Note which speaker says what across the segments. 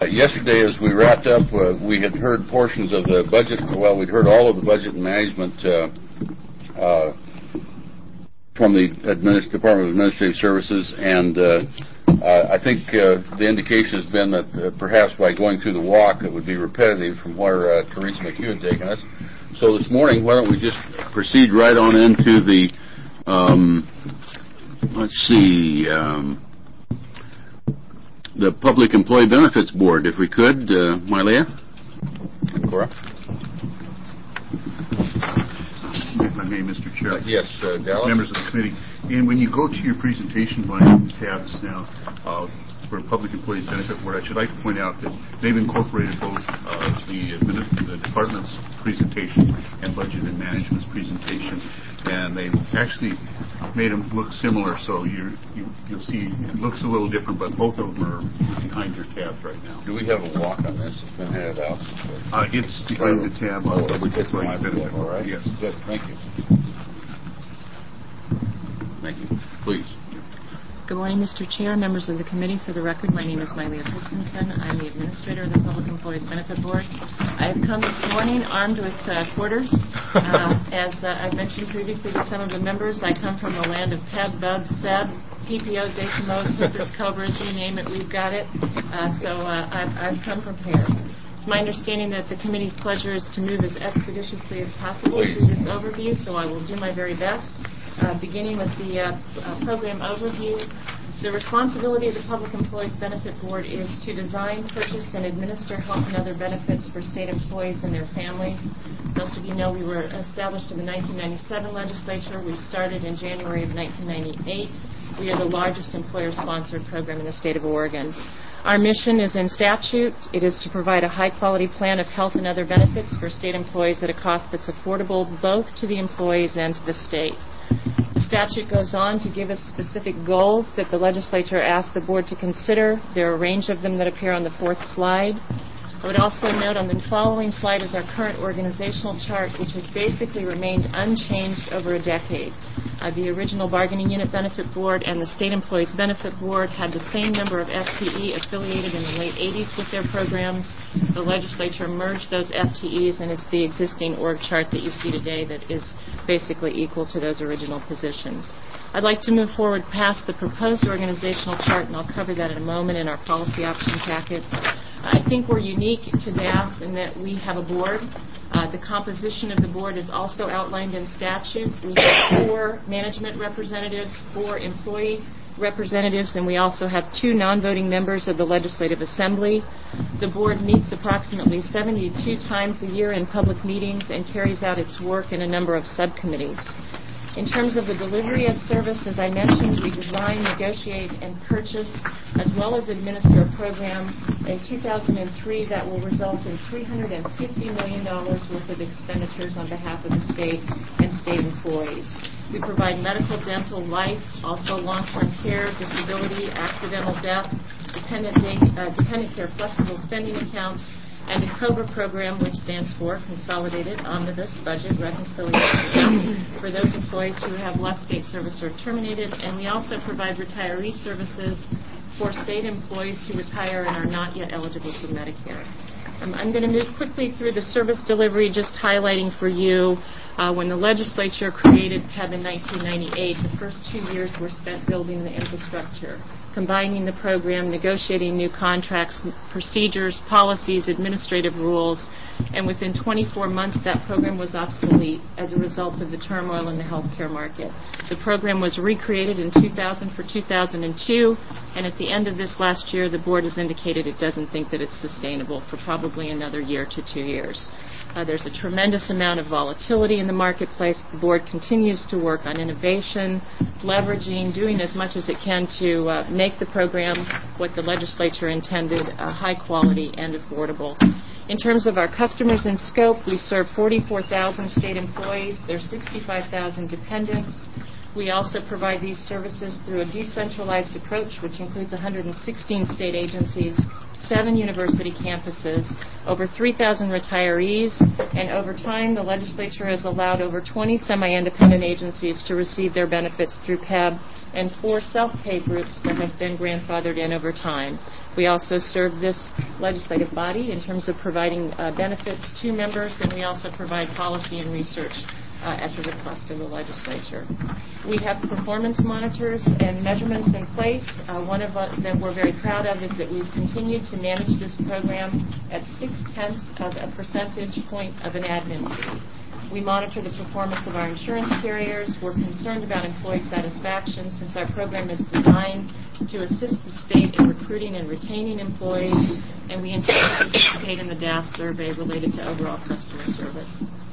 Speaker 1: Yesterday, as we wrapped up, we had heard portions of the budget. Well, we'd heard all of the budget and management from the Department of Administrative Services, and I think the indication has been that perhaps by going through the walk, it would be repetitive from where Teresa McHugh had taken us. So this morning, why don't we just proceed right on into the, the Public Employee Benefits Board, if we could, Mylea? Cora?
Speaker 2: If I may, Mr. Chair.
Speaker 1: Yes, Dallas.
Speaker 2: Members of the committee. And when you go to your presentation line tabs now for Public Employee Benefit Board, I should like to point out that they've incorporated both the department's presentation and budget and management's presentation, and they've actually made them look similar. So you'll see it looks a little different, but both of them are behind your tabs right now.
Speaker 1: Do we have a walk on this? It's been handed out.
Speaker 2: It's behind the tab on Public Employee Benefit.
Speaker 1: All right.
Speaker 2: Yes.
Speaker 1: Good. Thank you. Thank you. Please.
Speaker 3: Good morning, Mr. Chair, members of the committee. For the record, my name is Mylea Christensen. I'm the administrator of the Public Employees Benefit Board. I've come this morning armed with quarters. As I've mentioned previously to some of the members, I come from the land of PEB, BUB, SEB, PPOs, HMOs, HIPAAs, COBRAs, you name it, we've got it. So I've come prepared. It's my understanding that the committee's pleasure is to move as expeditiously as possible through this overview, so I will do my very best. Beginning with the program overview, the responsibility of the Public Employees Benefit Board is to design, purchase, and administer health and other benefits for state employees and their families. Most of you know we were established in the 1997 legislature. We started in January of 1998. We are the largest employer-sponsored program in the state of Oregon. Our mission is in statute. It is to provide a high-quality plan of health and other benefits for state employees at a cost that's affordable both to the employees and to the state. The statute goes on to give us specific goals that the legislature asked the board to consider. There are a range of them that appear on the fourth slide. I would also note on the following slide is our current organizational chart, which has basically remained unchanged over a decade. The original Bargaining Unit Benefit Board and the State Employees Benefit Board had the same number of FTE affiliated in the late 80s with their programs. The legislature merged those FTEs, and it's the existing org chart that you see today that is basically equal to those original positions. I'd like to move forward past the proposed organizational chart, and I'll cover that in a moment in our policy option packet. I think we're unique to DAS in that we have a board. The composition of the board is also outlined in statute. We have 4 management representatives, 4 employee representatives, and we also have 2 non-voting members of the Legislative Assembly. The board meets approximately 72 times a year in public meetings and carries out its work in a number of subcommittees. In terms of the delivery of service, as I mentioned, we design, negotiate, and purchase, as well as administer a program. In 2003, that will result in $350 million worth of expenditures on behalf of the state and state employees. We provide medical, dental, life, also long-term care, disability, accidental death, dependent care flexible spending accounts, and the COBRA program, which stands for Consolidated Omnibus Budget Reconciliation for those employees who have left state service or terminated. And we also provide retiree services for state employees who retire and are not yet eligible for Medicare. I'm going to move quickly through the service delivery, just highlighting for you when the legislature created PEB in 1998, the first 2 years were spent building the infrastructure, combining the program, negotiating new contracts, procedures, policies, administrative rules, and within 24 months that program was obsolete as a result of the turmoil in the healthcare market. The program was recreated in 2000 for 2002, and at the end of this last year, the board has indicated it doesn't think that it's sustainable for probably another year to 2 years. There's a tremendous amount of volatility in the marketplace. The board continues to work on innovation, leveraging, doing as much as it can to make the program what the legislature intended, high quality and affordable. In terms of our customers and scope, we serve 44,000 state employees. There's 65,000 dependents. We also provide these services through a decentralized approach, which includes 116 state agencies, 7 university campuses, over 3,000 retirees, and over time the legislature has allowed over 20 semi-independent agencies to receive their benefits through PEB and 4 self-pay groups that have been grandfathered in over time. We also serve this legislative body in terms of providing benefits to members, and we also provide policy and research at the request of the legislature. We have performance monitors and measurements in place. One of that we're very proud of is that we've continued to manage this program at 0.6 of a percentage point of an admin fee. We monitor the performance of our insurance carriers. We're concerned about employee satisfaction since our program is designed to assist the state in recruiting and retaining employees, and we intend to participate in the DAS survey related to overall customer service.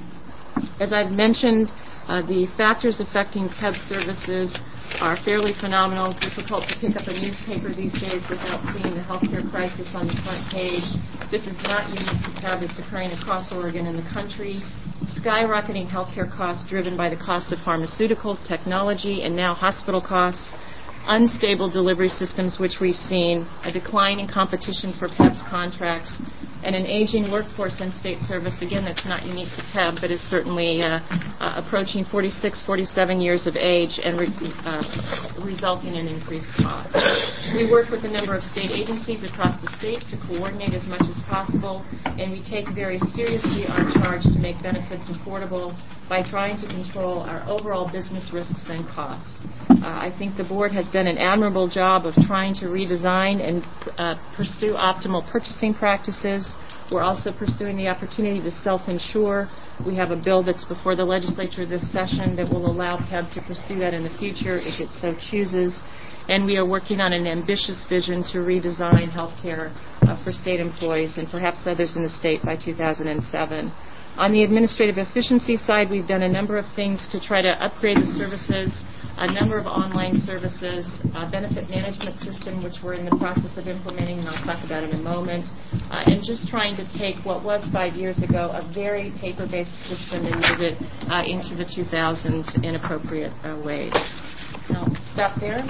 Speaker 3: As I've mentioned, the factors affecting PEB services are fairly phenomenal. Difficult to pick up a newspaper these days without seeing the healthcare crisis on the front page. This is not unique to PEB. It's occurring across Oregon and the country. Skyrocketing healthcare costs driven by the cost of pharmaceuticals, technology, and now hospital costs. Unstable delivery systems, which we've seen, a decline in competition for PEB's contracts, and an aging workforce in state service, again, that's not unique to PEB, but is certainly approaching 46, 47 years of age and resulting in increased costs. We work with a number of state agencies across the state to coordinate as much as possible, and we take very seriously our charge to make benefits affordable by trying to control our overall business risks and costs. I think the board has done an admirable job of trying to redesign and pursue optimal purchasing practices. We're also pursuing the opportunity to self-insure. We have a bill that's before the legislature this session that will allow PEB to pursue that in the future if it so chooses. And we are working on an ambitious vision to redesign health care for state employees and perhaps others in the state by 2007. On the administrative efficiency side, we've done a number of things to try to upgrade the services, a number of online services, a benefit management system, which we're in the process of implementing, and I'll talk about in a moment, and just trying to take what was 5 years ago a very paper-based system and move it into the 2000s in appropriate ways. I'll stop there.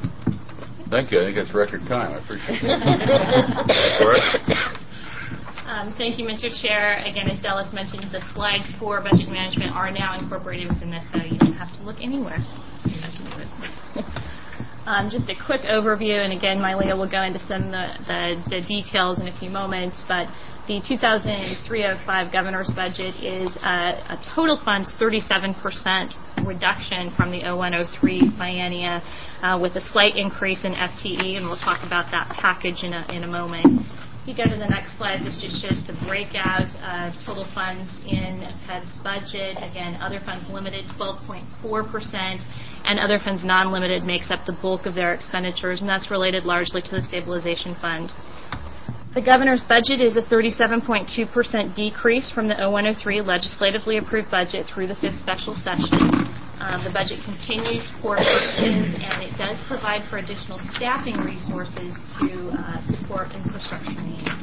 Speaker 1: Thank you. I think that's record time. I appreciate it.
Speaker 4: Thank you, Mr. Chair. Again, as Dallas mentioned, the slides for budget management are now incorporated within this, so you don't have to look anywhere. Just a quick overview, and again, Mylea will go into some of the details in a few moments, but the 2003-05 governor's budget is a total funds 37% reduction from the 01-03 biennia with a slight increase in FTE, and we'll talk about that package in a moment. If you go to the next slide, this just shows the breakout of total funds in PEB's budget. Again, other funds limited 12.4%, and other funds non-limited makes up the bulk of their expenditures, and that's related largely to the stabilization fund. The governor's budget is a 37.2% decrease from the 01-03 legislatively approved budget through the 5th special session. The budget continues core purposes, and it does provide for additional staffing resources to support infrastructure needs.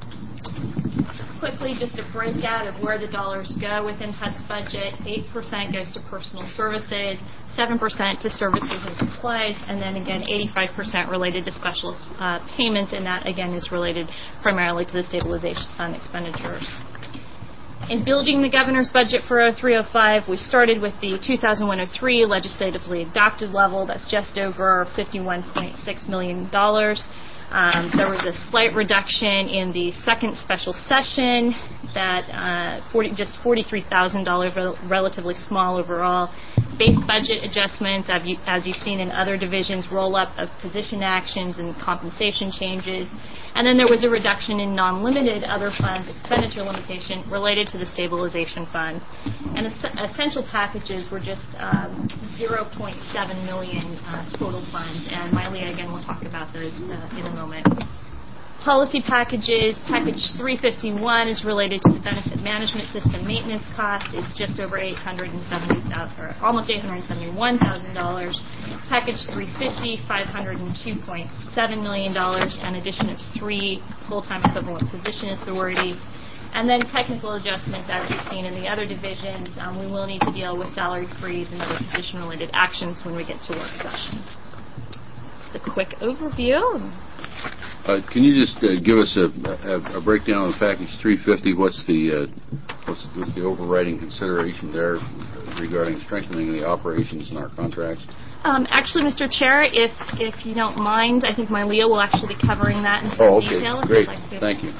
Speaker 4: Quickly, just a breakout of where the dollars go within PEB's budget. 8% goes to personal services, 7% to services and supplies, and then again 85% related to special payments, and that again is related primarily to the stabilization fund expenditures. In building the governor's budget for 03-05, we started with the 2001-03 legislatively adopted level. That's just over $51.6 million. There was a slight reduction in the second special session, that just $43,000, relatively small overall. Base budget adjustments, as you've seen in other divisions, roll-up of position actions and compensation changes. And then there was a reduction in non-limited other funds expenditure limitation related to the stabilization fund. And essential packages were just $0.7 million total funds. And Mylea, again, will talk about those in a moment. Policy packages, package 351 is related to the benefit management system maintenance cost. It's just over $870,000, or almost $871,000. Package 350, $502.7 million, an addition of 3 full-time equivalent position authority. And then technical adjustments, as you've seen in the other divisions. We will need to deal with salary freeze and other position-related actions when we get to work session. That's the quick overview.
Speaker 1: Can you just give us a breakdown of package 350? What's the overriding consideration there regarding strengthening the operations in our contracts?
Speaker 4: Actually, Mr. Chair, if you don't mind, I think Mylea will actually be covering that in some
Speaker 1: Okay,
Speaker 4: detail. if
Speaker 1: great.
Speaker 4: you'd like to.
Speaker 1: Thank you.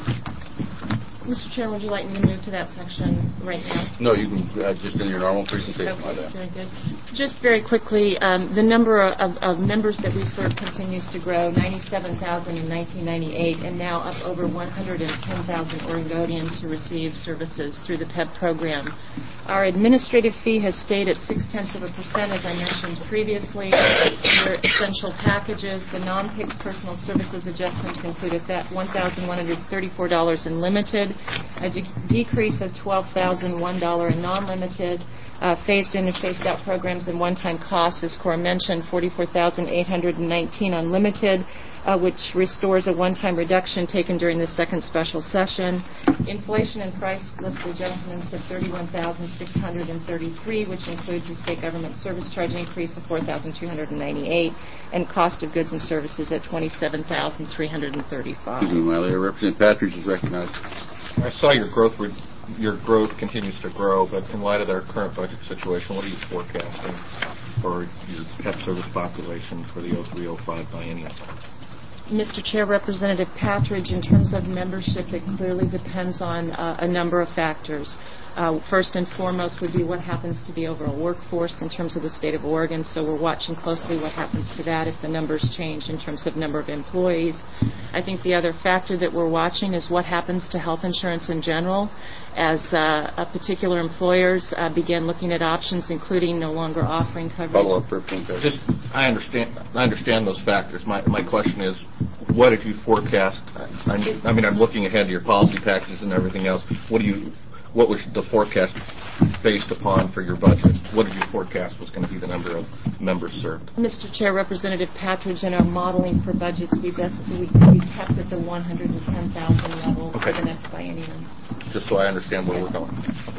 Speaker 3: Mr. Chair, would you like me to move to that section right now?
Speaker 1: No, you can just in your normal presentation like that.
Speaker 3: Very good. Just very quickly, the number of members that we serve continues to grow, 97,000 in 1998, and now up over 110,000 Oregonians who receive services through the PEB program. Our administrative fee has stayed at 0.6%, as I mentioned previously. Under essential packages, the non-PICS personal services adjustments include $1,134 in limited, a decrease of $12,001 in non-limited, phased-in and phased-out programs and one-time costs, as Cora mentioned, $44,819 on limited, which restores a one-time reduction taken during the second special session. Inflation and price list adjustments of $31,633, which includes the state government service charge increase of $4,298, and cost of goods and services at $27,335.
Speaker 1: Excuse me, Mylea. Representative Patridge is recognized.
Speaker 5: I saw your growth continues to grow, but in light of our current budget situation, what are you forecasting for your PEP service population for the 03-05 biennium?
Speaker 3: Mr. Chair, Representative Patridge, in terms of membership, it clearly depends on a number of factors. First and foremost would be what happens to the overall workforce in terms of the state of Oregon, so we're watching closely what happens to that if the numbers change in terms of number of employees. I think the other factor that we're watching is what happens to health insurance in general as particular employers begin looking at options, including no longer offering coverage.
Speaker 1: Follow up, Representative.
Speaker 5: I understand those factors. My question is, what did you forecast? I mean, I'm looking ahead to your policy packages and everything else. What was the forecast based upon for your budget? What did you forecast was going to be the number of members served?
Speaker 3: Mr. Chair, Representative Patridge, in our modeling for budgets, we kept at the 110,000 level for the next biennium.
Speaker 5: Just so I understand where we're going. Okay.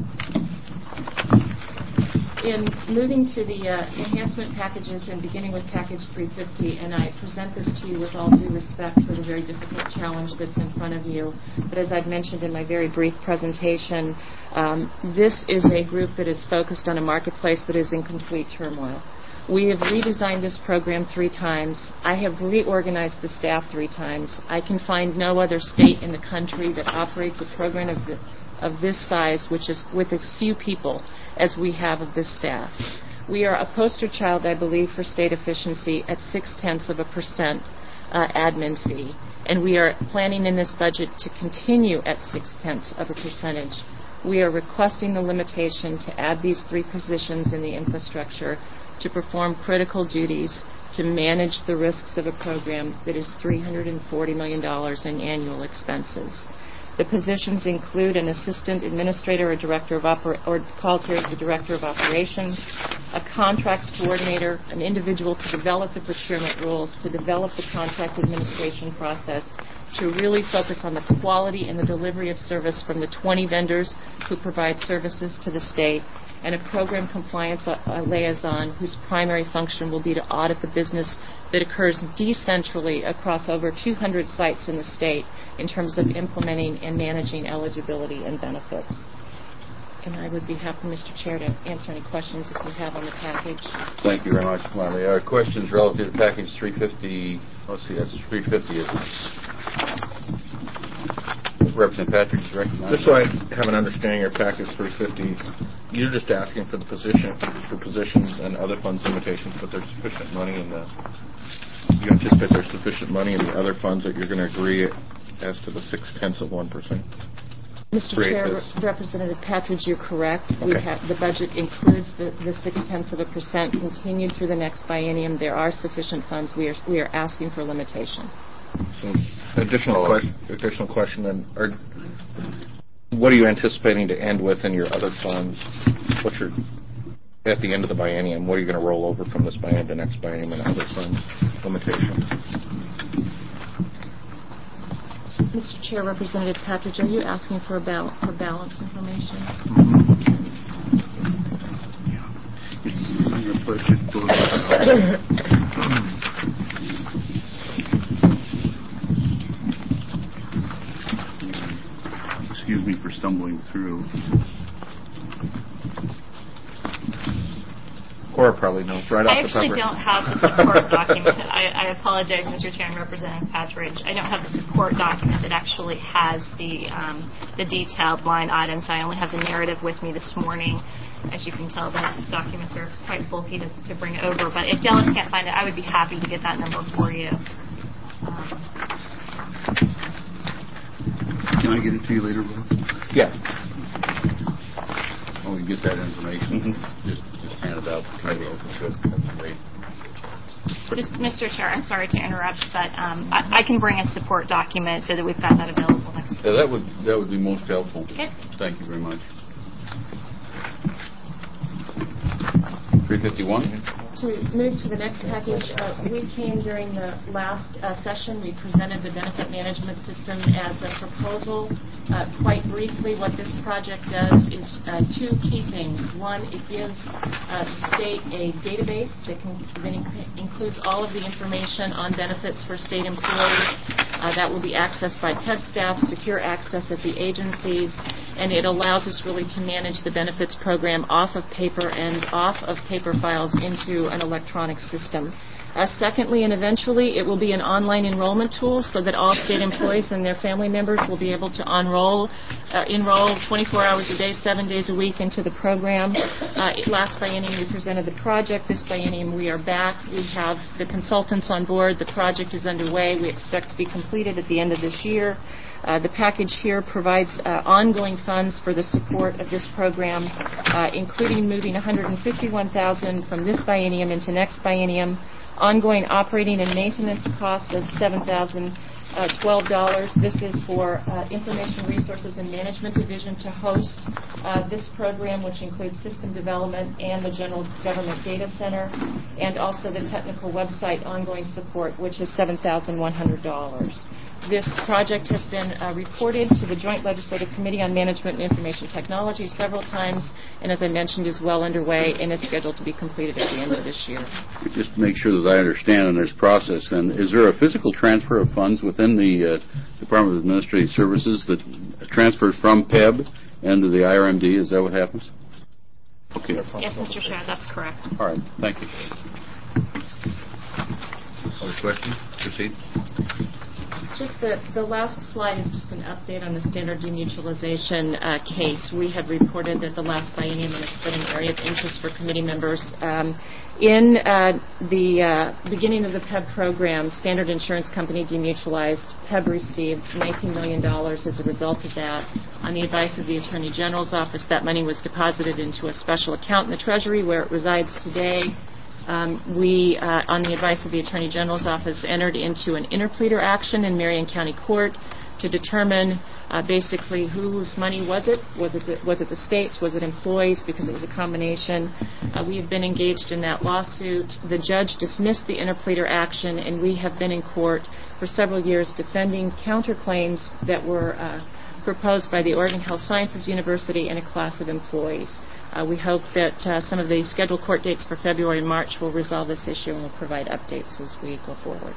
Speaker 3: In moving to the enhancement packages and beginning with package 350, and I present this to you with all due respect for the very difficult challenge that's in front of you, but as I've mentioned in my very brief presentation, this is a group that is focused on a marketplace that is in complete turmoil. We have redesigned this program 3 times. I have reorganized the staff 3 times. I can find no other state in the country that operates a program of this size, which is with as few people as we have of this staff. We are a poster child, I believe, for state efficiency at 0.6% admin fee, and we are planning in this budget to continue at 0.6%. We are requesting the limitation to add these 3 positions in the infrastructure to perform critical duties to manage the risks of a program that is $340 million in annual expenses. The positions include an assistant administrator, a director of or called here the director of operations, a contracts coordinator, an individual to develop the procurement rules, to develop the contract administration process, to really focus on the quality and the delivery of service from the 20 vendors who provide services to the state, and a program compliance liaison whose primary function will be to audit the business that occurs decentrally across over 200 sites in the state in terms of implementing and managing eligibility and benefits. And I would be happy, Mr. Chair, to answer any questions if you have on the package.
Speaker 1: Thank you very much, Mylea. Questions relative to package 350? Let's see, that's 350, isn't it? Representative Patridge is recognized.
Speaker 5: Just so I have an understanding of package 350, you're just asking for the positions and other funds limitations, but there's sufficient money in the. You anticipate there's sufficient money in the other funds that you're going to agree as to the 0.6%.
Speaker 3: Mr. Chair, Representative Patridge, you're correct.
Speaker 5: Okay.
Speaker 3: The budget includes the 0.6% continued through the next biennium. There are sufficient funds. We are asking for limitation.
Speaker 5: So, additional question then. What are you anticipating to end with in your other funds? At the end of the biennium, what are you going to roll over from this biennium to next biennium and other funds limitations?
Speaker 3: Mr. Chair, Representative Patridge, are you asking for balance information?
Speaker 2: It's in the budget book. Excuse me for stumbling through.
Speaker 5: Cora probably knows right
Speaker 4: I
Speaker 5: off the top
Speaker 4: actually
Speaker 5: of her
Speaker 4: don't have the support document. I apologize, Mr. Chair and Representative Patridge. I don't have the support document that actually has the detailed line items. I only have the narrative with me this morning. As you can tell, the documents are quite bulky to bring over. But if Dallas can't find it, I would be happy to get that number for you.
Speaker 2: Can I get it to you later, Rob?
Speaker 5: Yeah.
Speaker 1: When we get that information, just hand it out. That'd be great.
Speaker 4: Mr. Chair, I'm sorry to interrupt, but I can bring a support document so that we've got that available next week.
Speaker 1: Yeah, that would be most helpful.
Speaker 4: Okay.
Speaker 1: Thank you very much. 351.
Speaker 3: To move to the next package, we came during the last session. We presented the benefit management system as a proposal. Quite briefly, what this project does is two key things. One, it gives the state a database that includes all of the information on benefits for state employees. That will be accessed by PEB staff, secure access at the agencies, and it allows us really to manage the benefits program off of paper and off of paper files into an electronic system. Secondly, and eventually, it will be an online enrollment tool so that all state employees and their family members will be able to enroll 24 hours a day, 7 days a week into the program. Last biennium, we presented the project. This biennium, we are back. We have the consultants on board. The project is underway. We expect to be completed at the end of this year. The package here provides ongoing funds for the support of this program, including moving $151,000 from this biennium into next biennium, ongoing operating and maintenance costs of $7,012. This is for Information Resources and Management Division to host this program, which includes system development and the General Government Data Center, and also the technical website ongoing support, which is $7,100. This project has been reported to the Joint Legislative Committee on Management and Information Technology several times, and as I mentioned, is well underway and is scheduled to be completed at the end of this year.
Speaker 1: Just to make sure that I understand in this process, then, is there a physical transfer of funds within the Department of Administrative Services that transfers from PEB into the IRMD? Is that what happens? Okay.
Speaker 4: Yes, Mr. Chair, that's correct.
Speaker 1: All right. Thank you.
Speaker 2: Other questions? Proceed.
Speaker 3: Just the last slide is just an update on the standard demutualization case. We have reported that the last biennium, and it's been an area of interest for committee members. In the beginning of the PEB program, Standard Insurance Company demutualized. PEB received $19 million as a result of that. On the advice of the Attorney General's office, that money was deposited into a special account in the Treasury where it resides today. We, on the advice of the Attorney General's office, entered into an interpleader action in Marion County Court to determine basically whose money was it. Was it the state's? Was it employees? Because it was a combination. We have been engaged in that lawsuit. The judge dismissed the interpleader action, and we have been in court for several years defending counterclaims that were proposed by the Oregon Health Sciences University and a class of employees. We hope that some of the scheduled court dates for February and March will resolve this issue and will provide updates as we go forward.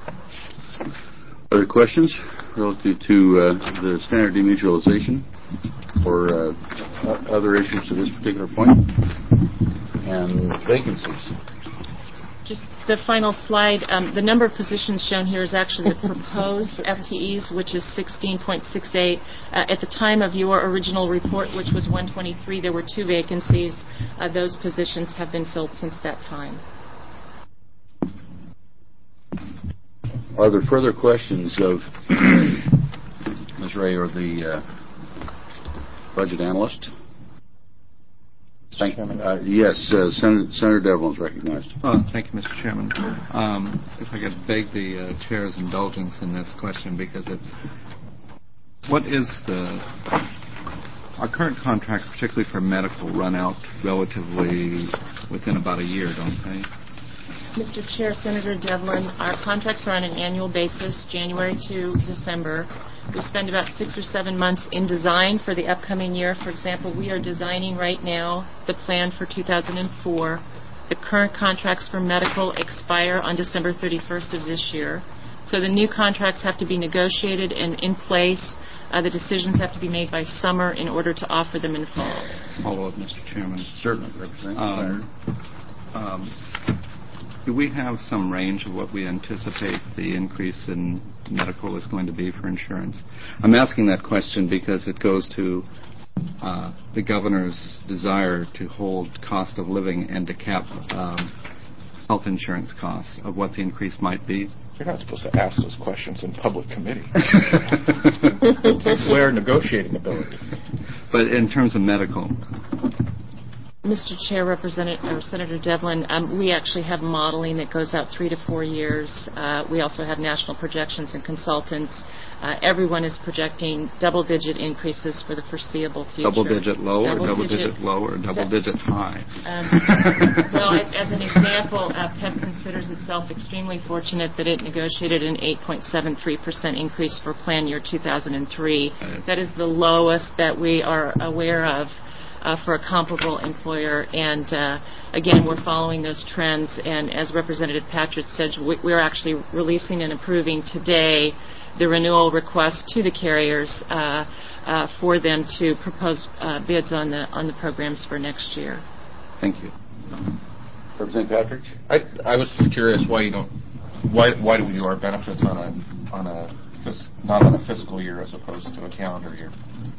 Speaker 1: Other questions relative to the standard demutualization or other issues to this particular point? And vacancies.
Speaker 3: Just the final slide. The number of positions shown here is actually the proposed FTEs, which is 16.68. At the time of your original report, which was 123, there were 2 vacancies. Those positions have been filled since that time.
Speaker 1: Are there further questions of Ms. Ray or the budget analyst? Thank you. Yes, Senator Devlin is recognized.
Speaker 6: Thank you, Mr. Chairman. If I could beg the chair's indulgence in this question, because what is our current contracts, particularly for medical, run out relatively within about a year, don't they?
Speaker 3: Mr. Chair, Senator Devlin, our contracts are on an annual basis, January to December. We spend about 6 or 7 months in design for the upcoming year. For example, we are designing right now the plan for 2004. The current contracts for medical expire on December 31st of this year. So the new contracts have to be negotiated and in place. The decisions have to be made by summer in order to offer them in fall.
Speaker 6: Follow up, Mr. Chairman.
Speaker 1: Certainly, Representative.
Speaker 6: Do we have some range of what we anticipate the increase in medical is going to be for insurance? I'm asking that question because it goes to the governor's desire to hold cost of living and to cap health insurance costs of what the increase might be.
Speaker 5: You're not supposed to ask those questions in public committee. It takes away our negotiating ability.
Speaker 6: But in terms of medical,
Speaker 3: Mr. Chair, Senator Devlin, we actually have modeling that goes out 3 to 4 years. We also have national projections and consultants. Everyone is projecting double-digit increases for the foreseeable future.
Speaker 6: Double-digit low or double-digit low or double-digit high?
Speaker 3: Well, as an example, PEP considers itself extremely fortunate that it negotiated an 8.73% increase for plan year 2003. That is the lowest that we are aware of for a comparable employer. And again, we're following those trends. And as Representative Patrick said, we're actually releasing and approving today the renewal request to the carriers for them to propose bids on the programs for next year.
Speaker 6: Thank you.
Speaker 1: Representative Patrick?
Speaker 5: I was just curious why you don't. Why do we do our benefits not on a fiscal year as opposed to a calendar year?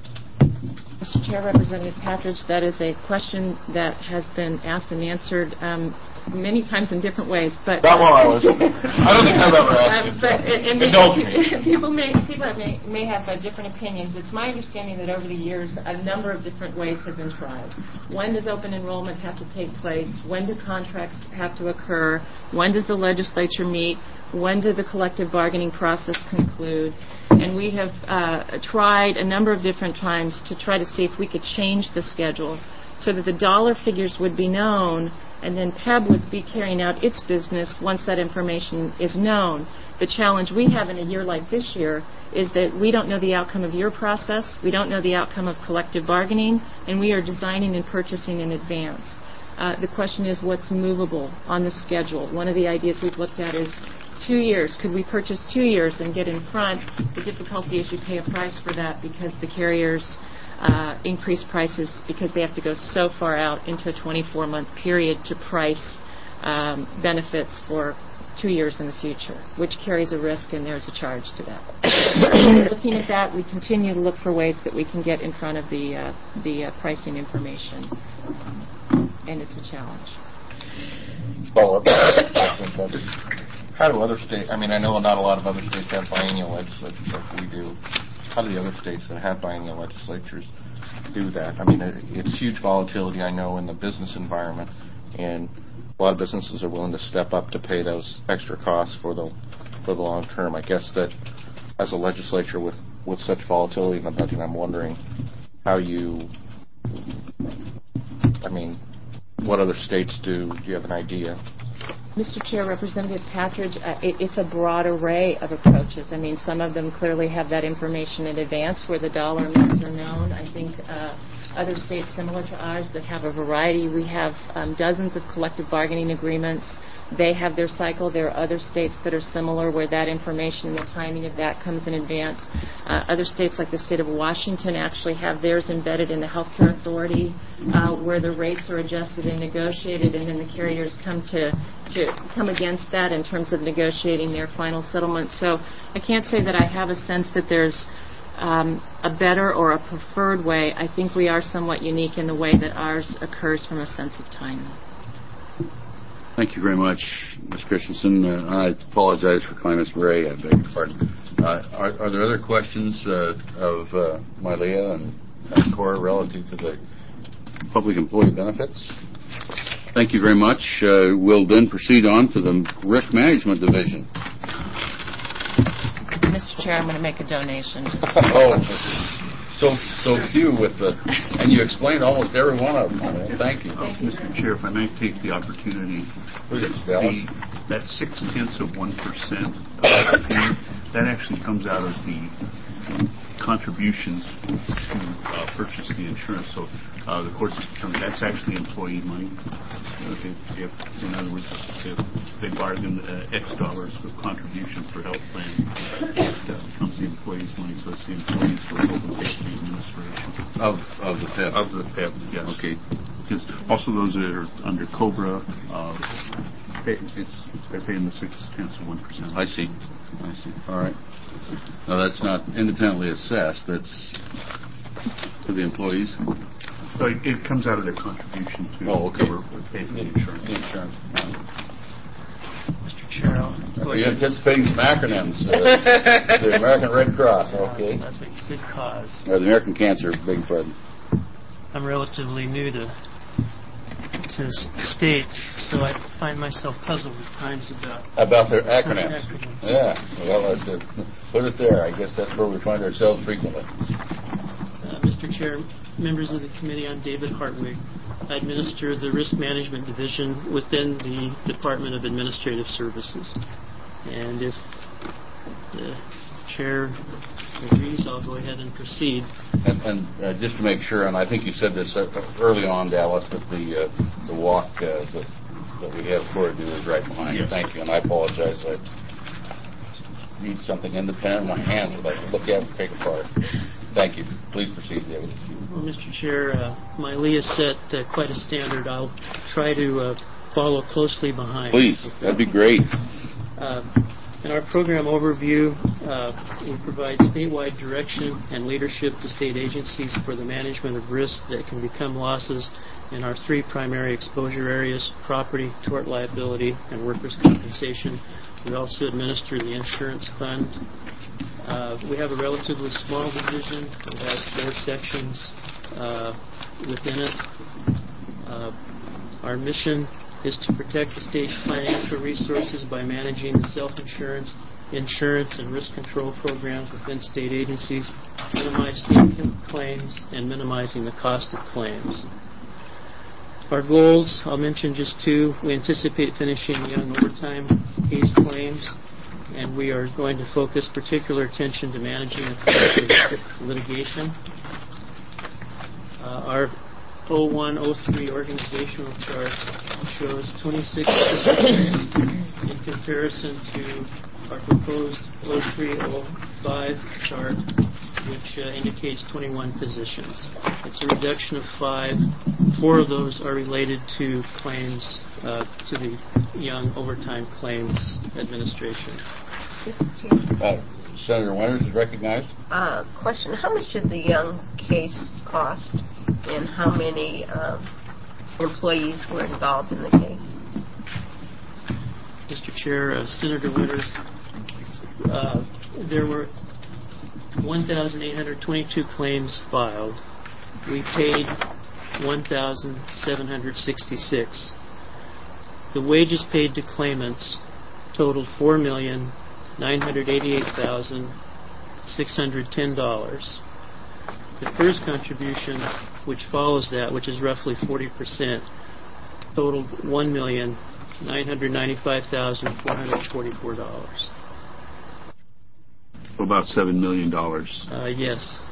Speaker 3: Mr. Chair, Representative Patrick, that is a question that has been asked and answered many times in different ways. But
Speaker 5: Not while I don't think I've ever asked you. Indulge me.
Speaker 3: People may have different opinions. It's my understanding that over the years, a number of different ways have been tried. When does open enrollment have to take place? When do contracts have to occur? When does the legislature meet? When did the collective bargaining process conclude? And we have tried a number of different times to try to see if we could change the schedule so that the dollar figures would be known and then PEB would be carrying out its business once that information is known. The challenge we have in a year like this year is that we don't know the outcome of your process, we don't know the outcome of collective bargaining, and we are designing and purchasing in advance. The question is what's movable on the schedule. One of the ideas we've looked at is 2 years. Could we purchase 2 years and get in front? The difficulty is you pay a price for that because the carriers increase prices because they have to go so far out into a 24-month period to price benefits for 2 years in the future, which carries a risk and there's a charge to that. Looking at that, we continue to look for ways that we can get in front of the pricing information, and it's a challenge.
Speaker 5: Follow-up. How do other states, I know not a lot of other states have biennial legislatures like we do. How do the other states that have biennial legislatures do that? It's huge volatility, I know, in the business environment, and a lot of businesses are willing to step up to pay those extra costs for the long term. I guess that as a legislature with such volatility in the budget, I'm wondering how what other states do? Do you have an idea?
Speaker 3: Mr. Chair, Representative Patridge, it's a broad array of approaches. Some of them clearly have that information in advance where the dollar amounts are known. I think other states similar to ours that have a variety. We have dozens of collective bargaining agreements. They have their cycle. There are other states that are similar where that information and the timing of that comes in advance. Other states like the state of Washington actually have theirs embedded in the health care authority where the rates are adjusted and negotiated, and then the carriers come against that in terms of negotiating their final settlement. So I can't say that I have a sense that there's a better or a preferred way. I think we are somewhat unique in the way that ours occurs from a sense of timing.
Speaker 1: Thank you very much, Ms. Christensen. I apologize for calling Ms. Murray. I beg your pardon. Are there other questions of Mylea and Cora relative to the public employee benefits? Thank you very much. We'll then proceed on to the Risk Management Division.
Speaker 3: Mr. Chair, I'm going to make a donation.
Speaker 1: So few and you explained almost every one of them. Thank you.
Speaker 2: Mr. Chair, if I may take the opportunity, that 0.6% that actually comes out of the contributions to purchase the insurance. So the courts have determined that's actually employee money. In other words, if they bargain X dollars of contribution for health plan, it becomes the employee's money. So it's the employees who are open to the administration
Speaker 1: of the PEP.
Speaker 2: Of the PEP, yes.
Speaker 1: Okay.
Speaker 2: because also those that are under COBRA, they're paying the 0.6%.
Speaker 1: I see. All right. No, that's not independently assessed. That's for the employees.
Speaker 2: So it comes out of their contribution to cover pay for the insurance.
Speaker 7: Mr. Chair,
Speaker 1: Are you anticipating some acronyms? The American Red Cross, okay.
Speaker 7: That's a good cause.
Speaker 1: Or the American Cancer, beg your pardon.
Speaker 7: I'm relatively new to state, so I find myself puzzled at times
Speaker 1: about their
Speaker 7: some
Speaker 1: acronyms. Yeah, well, put it there. I guess that's where we find ourselves frequently.
Speaker 7: Mr. Chair, members of the committee, I'm David Hartwig. I administer the Risk Management Division within the Department of Administrative Services. And if the Chair agrees, I'll go ahead and proceed.
Speaker 1: And just to make sure, and I think you said this early on, Dallas, that the walk that we have Cora do is right behind you. Thank you, and I apologize. I need something independent in my hands that I can look at and take apart. Thank you. Please proceed, David.
Speaker 7: Well, Mr. Chair, my Lee has set quite a standard. I'll try to follow closely behind.
Speaker 1: Please, that'd be great.
Speaker 7: In our program overview, we provide statewide direction and leadership to state agencies for the management of risks that can become losses in our three primary exposure areas: property, tort liability, and workers' compensation. We also administer the insurance fund. We have a relatively small division. It has 4 sections within it. Our mission is to protect the state's financial resources by managing the self-insurance, insurance, and risk control programs within state agencies, minimize state claims, and minimizing the cost of claims. Our goals, I'll mention just 2. We anticipate finishing young overtime case claims, and we are going to focus particular attention to managing the litigation. Our 01-03 organizational chart shows 26 positions in comparison to our proposed 03-05 chart, which indicates 21 positions. It's a reduction of 5. 4 of those are related to claims, to the Young Overtime Claims Administration.
Speaker 1: Senator Winters is recognized.
Speaker 8: Question: how much did the Young case cost, and how many employees were involved in the case?
Speaker 7: Mr. Chair, Senator Winters, there were 1,822 claims filed. We paid 1,766. The wages paid to claimants totaled $4,988,610. The first contribution, which follows that, which is roughly 40%, totaled $1,995,444.
Speaker 2: About $7 million.
Speaker 7: Yes.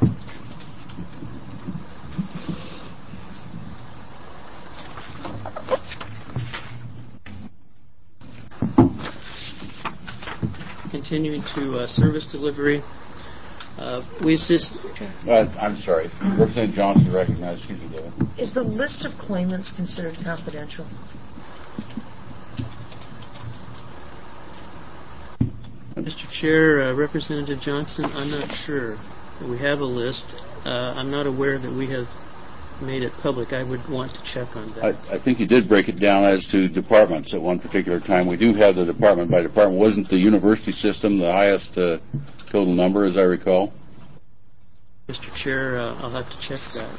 Speaker 7: Continuing to service delivery, we assist.
Speaker 1: I'm sorry. Representative Johnson recognized. Excuse me, David.
Speaker 9: Is the list of claimants considered confidential?
Speaker 7: Mr. Chair, Representative Johnson, I'm not sure. We have a list. I'm not aware that we have made it public. I would want to check on that.
Speaker 1: I think you did break it down as to departments at one particular time. We do have the department by department. Wasn't the university system the highest total number, as I recall?
Speaker 7: Mr. Chair, I'll have to check that.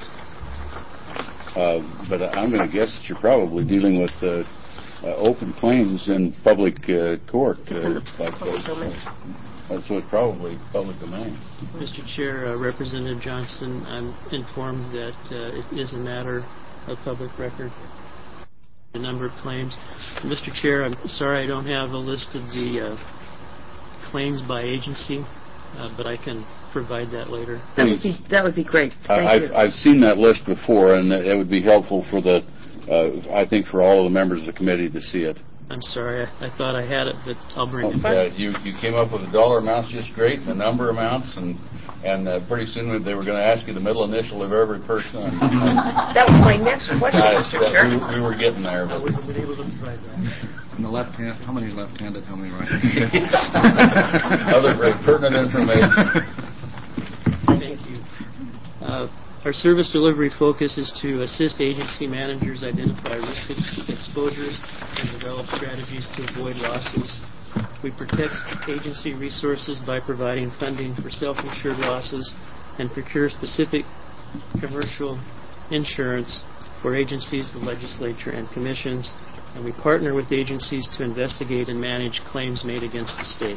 Speaker 1: But I'm going to guess that you're probably dealing with open claims in public court.
Speaker 8: Public domain.
Speaker 1: So it's probably public domain.
Speaker 7: Mr. Chair, Representative Johnson, I'm informed that it is a matter of public record, the number of claims. Mr. Chair, I'm sorry I don't have a list of the claims by agency, but I can provide that later.
Speaker 8: That would be great. Thank you.
Speaker 1: I've seen that list before, and it would be helpful for I think for all of the members of the committee to see it.
Speaker 7: I'm sorry, I thought I had it, but I'll bring it back.
Speaker 1: You came up with the dollar amounts just great, and the number amounts, and And pretty soon they were going to ask you the middle initial of every person. And,
Speaker 9: That was my next question, Mr. Chair.
Speaker 1: we were getting there. But
Speaker 7: We've been able to provide that.
Speaker 6: On the left hand, how many left-handed, how many right-handed?
Speaker 1: other very pertinent information.
Speaker 7: Thank you. Our service delivery focus is to assist agency managers identify risk exposures and develop strategies to avoid losses. We protect agency resources by providing funding for self-insured losses and procure specific commercial insurance for agencies, the legislature, and commissions. And we partner with agencies to investigate and manage claims made against the state.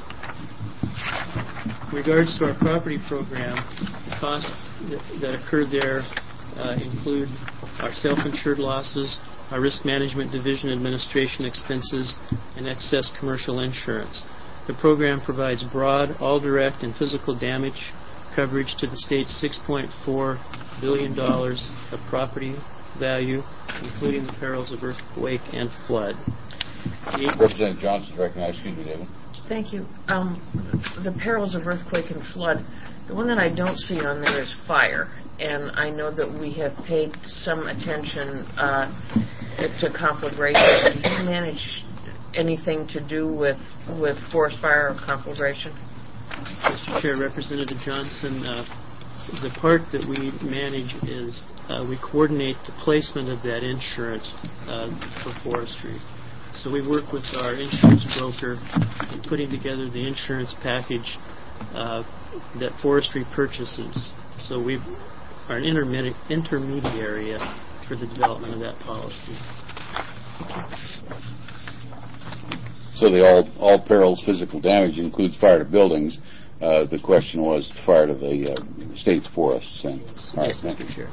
Speaker 7: In regards to our property program, the costs that occur there include our self-insured losses, our risk management division administration expenses, and excess commercial insurance. The program provides broad, all direct, and physical damage coverage to the state's $6.4 billion of property value, including the perils of earthquake and flood.
Speaker 1: Representative Johnson's recognized. Excuse me, David.
Speaker 9: Thank you. The perils of earthquake and flood, the one that I don't see on there is fire. And I know that we have paid some attention to conflagration. Do you manage anything to do with forest fire or conflagration?
Speaker 7: Mr. Chair, Representative Johnson, the part that we manage is we coordinate the placement of that insurance for forestry. So we work with our insurance broker in putting together the insurance package that forestry purchases. So we are an intermediary for the development of that policy.
Speaker 1: So the all perils physical damage includes fire to buildings. The question was fire to the state's forests.
Speaker 7: Yes, Mr. Chair.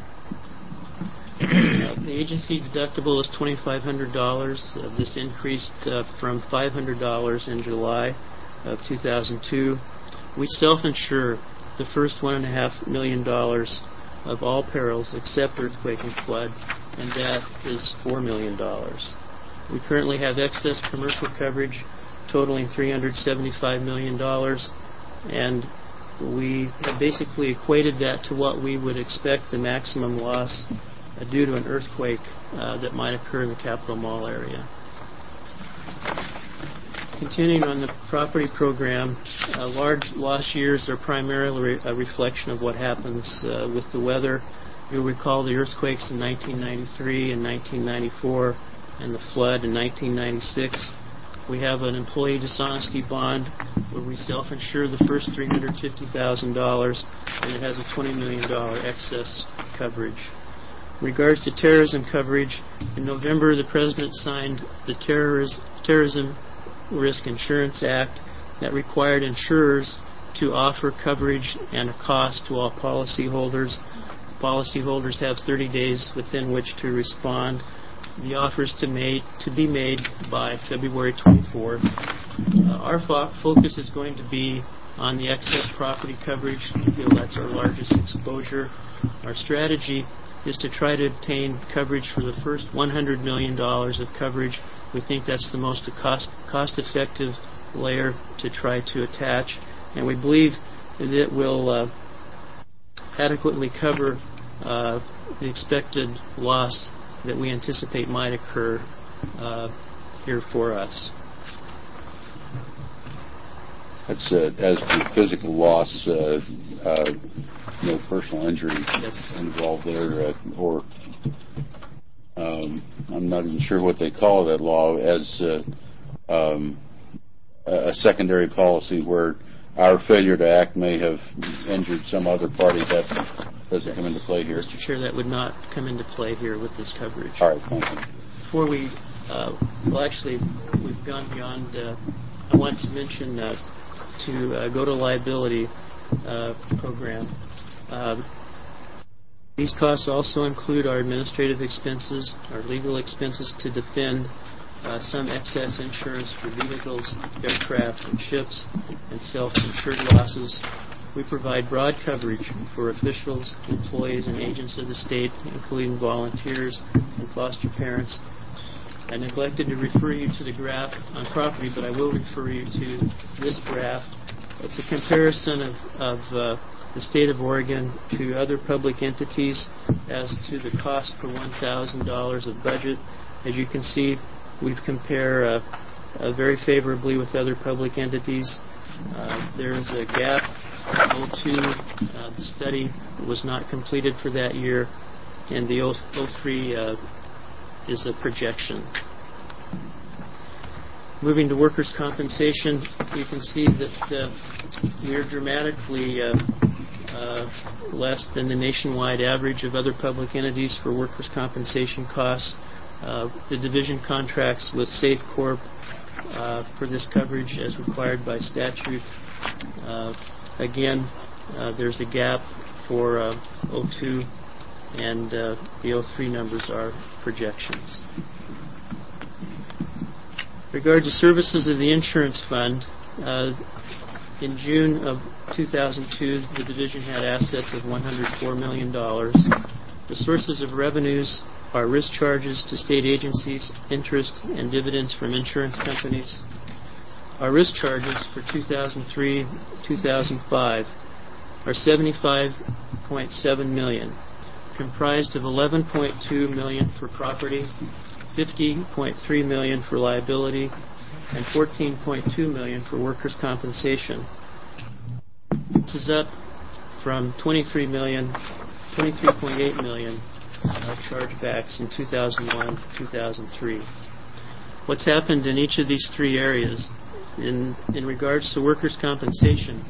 Speaker 7: The agency deductible is $2,500. This increased from $500 in July of 2002. We self-insure the first $1.5 million of all perils except earthquake and flood, and that is $4 million. We currently have excess commercial coverage totaling $375 million, and we have basically equated that to what we would expect the maximum loss due to an earthquake that might occur in the Capitol Mall area. Continuing on the property program, large loss years are primarily a reflection of what happens with the weather. You'll recall the earthquakes in 1993 and 1994 and the flood in 1996. We have an employee dishonesty bond where we self-insure the first $350,000, and it has a $20 million excess coverage. In regards to terrorism coverage, in November the President signed the Terrorism Risk Insurance Act that required insurers to offer coverage and a cost to all policyholders. Policyholders have 30 days within which to respond. The offer is to be made by February 24th. Our focus is going to be on the excess property coverage. We feel that's our largest exposure. Our strategy is to try to obtain coverage for the first $100 million of coverage. We think that's the most cost-effective layer to try to attach, and we believe that it will adequately cover the expected loss that we anticipate might occur here for us.
Speaker 1: That's as to physical loss, no personal injury involved there, or I'm not even sure what they call that law, as a secondary policy where our failure to act may have injured some other party. That doesn't come into play here.
Speaker 7: Mr. Chair, that would not come into play here with this coverage.
Speaker 1: All right, thank you.
Speaker 7: Before we, we've gone beyond, I want to mention to go to liability program. These costs also include our administrative expenses, our legal expenses to defend, some excess insurance for vehicles, aircraft, and ships, and self-insured losses. We provide broad coverage for officials, employees, and agents of the state, including volunteers and foster parents. I neglected to refer you to the graph on property, but I will refer you to this graph. It's a comparison of the State of Oregon to other public entities as to the cost per $1,000 of budget. As you can see, we compare very favorably with other public entities. There is a gap. 02, the study was not completed for that year, and the 03 is a projection. Moving to workers' compensation, you can see that we're dramatically less than the nationwide average of other public entities for workers' compensation costs. The division contracts with SafeCorp for this coverage as required by statute. Again, there's a gap for 02, and the 03 numbers are projections. With regard to services of the insurance fund, in June of 2002, the division had assets of $104 million. The sources of revenues are risk charges to state agencies, interest, and dividends from insurance companies. Our risk charges for 2003-2005 are $75.7 million, comprised of $11.2 million for property, $50.3 million for liability, and $14.2 million for workers' compensation. This is up from $23.8 million chargebacks in 2001-2003. What's happened in each of these three areas? In regards to workers' compensation,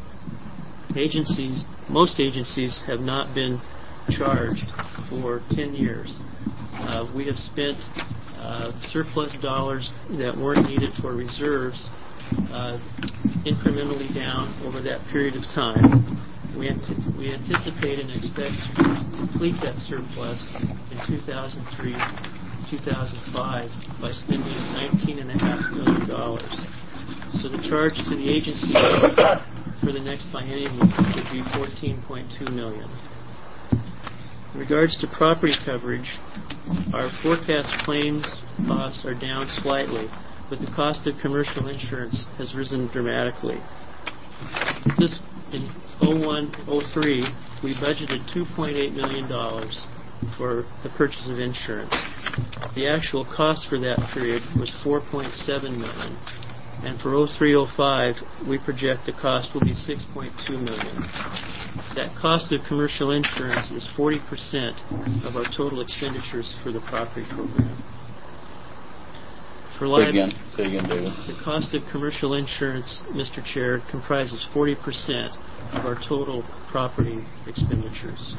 Speaker 7: most agencies have not been charged for 10 years. We have spent surplus dollars that weren't needed for reserves incrementally down over that period of time. We anticipate and expect to complete that surplus in 2003-2005 by spending $19.5 million. So the charge to the agency for the next biennium would be $14.2 million. In regards to property coverage, our forecast claims costs are down slightly, but the cost of commercial insurance has risen dramatically. In 01-03, we budgeted $2.8 million for the purchase of insurance. The actual cost for that period was $4.7 million. And for 03-05, we project the cost will be $6.2 million. That cost of commercial insurance is 40% of our total expenditures for the property program.
Speaker 1: Say again, David.
Speaker 7: The cost of commercial insurance, Mr. Chair, comprises 40% of our total property expenditures.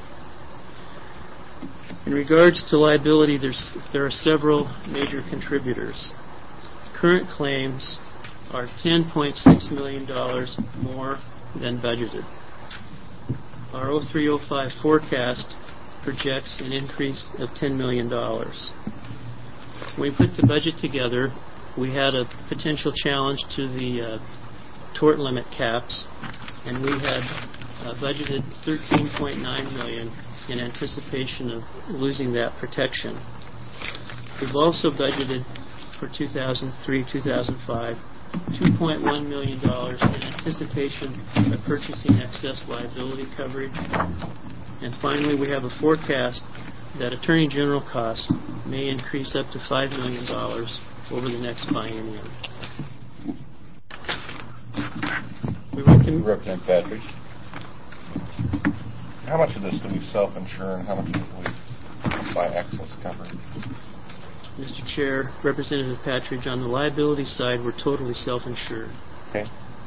Speaker 7: In regards to liability, there are several major contributors. Current claims are $10.6 million more than budgeted. Our 03-05 forecast projects an increase of $10 million. When we put the budget together, we had a potential challenge to the tort limit caps, and we had budgeted $13.9 million in anticipation of losing that protection. We've also budgeted for 2003-2005 $2.1 million in anticipation of purchasing excess liability coverage. And finally, we have a forecast that Attorney General costs may increase up to $5 million over the next biennium.
Speaker 1: Representative Patrick.
Speaker 5: How much of this do we self-insure and how much do we buy excess coverage?
Speaker 7: Mr. Chair, Representative Patridge, on the liability side, we're totally self-insured.
Speaker 5: Okay.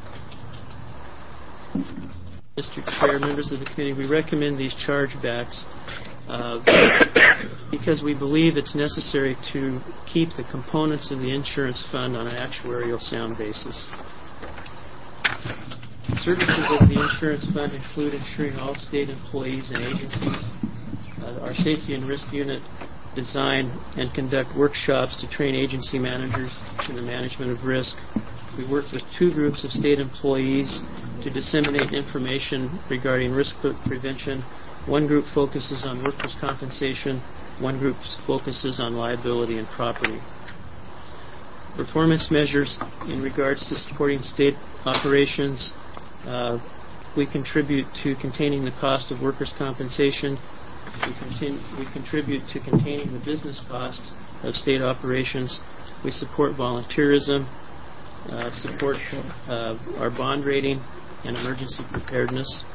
Speaker 7: Mr. Chair, members of the committee, we recommend these chargebacks because we believe it's necessary to keep the components of the insurance fund on an actuarial sound basis. Services of the insurance fund include insuring all state employees and agencies. Our safety and risk unit design and conduct workshops to train agency managers in the management of risk. We work with two groups of state employees to disseminate information regarding risk prevention. One group focuses on workers' compensation. One group focuses on liability and property. Performance measures in regards to supporting state operations we contribute to containing the cost of workers' compensation. We contribute to containing the business costs of state operations. We support volunteerism, support our bond rating, and emergency preparedness.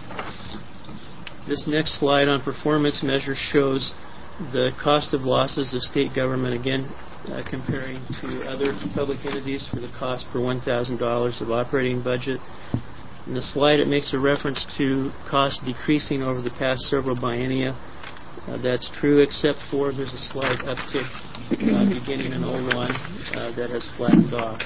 Speaker 7: This next slide on performance measures shows the cost of losses of state government, again comparing to other public entities for the cost per $1,000 of operating budget. In the slide it makes a reference to cost decreasing over the past several biennia. That's true except for there's a slight uptick beginning in 01 that has flattened off.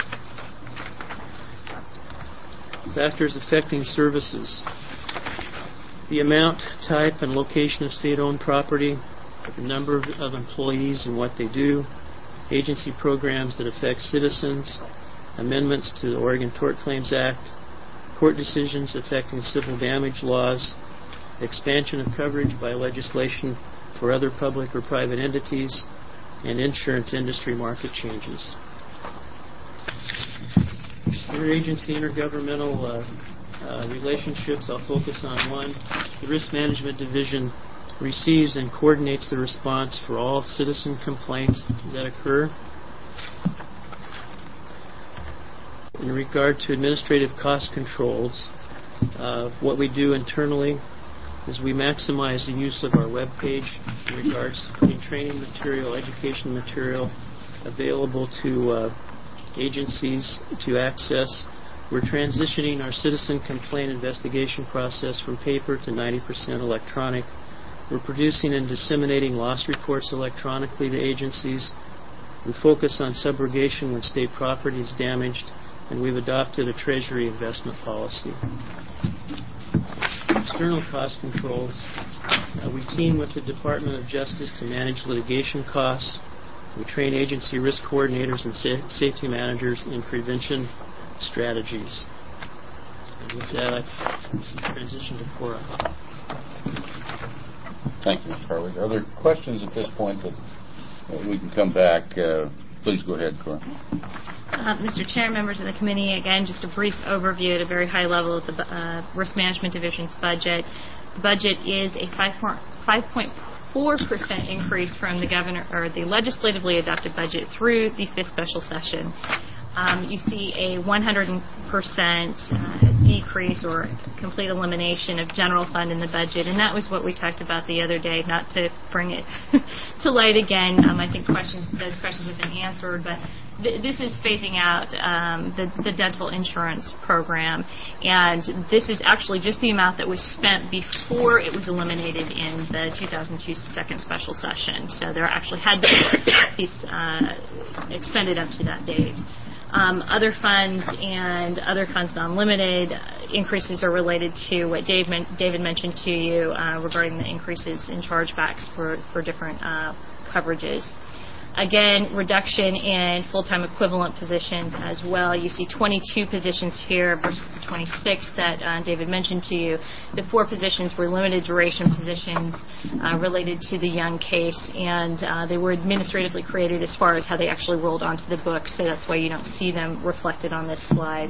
Speaker 7: Factors affecting services. The amount, type, and location of state-owned property, the number of employees and what they do, agency programs that affect citizens, amendments to the Oregon Tort Claims Act, court decisions affecting civil damage laws, expansion of coverage by legislation for other public or private entities, and insurance industry market changes. Interagency, intergovernmental relationships, I'll focus on one. The Risk Management Division receives and coordinates the response for all citizen complaints that occur. In regard to administrative cost controls, what we do internally is we maximize the use of our web page in regards to putting training material, education material available to agencies to access. We're transitioning our citizen complaint investigation process from paper to 90% electronic. We're producing and disseminating loss reports electronically to agencies. We focus on subrogation when state property is damaged, and we've adopted a Treasury investment policy. External cost controls. We team with the Department of Justice to manage litigation costs. We train agency risk coordinators and safety managers in prevention strategies. And with that, I transition to Cora.
Speaker 1: Thank you, Mr. Harwood. Are there questions at this point that we can come back? Please go ahead, Cora.
Speaker 4: Mr. Chair, members of the committee, again, just a brief overview at a very high level of the Risk Management Division's budget. The budget is a 5.4% increase from the governor or the legislatively adopted budget through the fifth special session. You see a 100% decrease or complete elimination of general fund in the budget, and that was what we talked about the other day. Not to bring it to light again, I think those questions have been answered, but this is phasing out the dental insurance program, and this is actually just the amount that was spent before it was eliminated in the 2002 second special session. So there actually had been piece expended up to that date. Other funds and other funds non-limited increases are related to what David mentioned to you regarding the increases in chargebacks for different coverages. Again, reduction in full-time equivalent positions as well. You see 22 positions here versus the 26 that David mentioned to you. The 4 positions were limited duration positions related to the Young case, and they were administratively created as far as how they actually rolled onto the book, so that's why you don't see them reflected on this slide.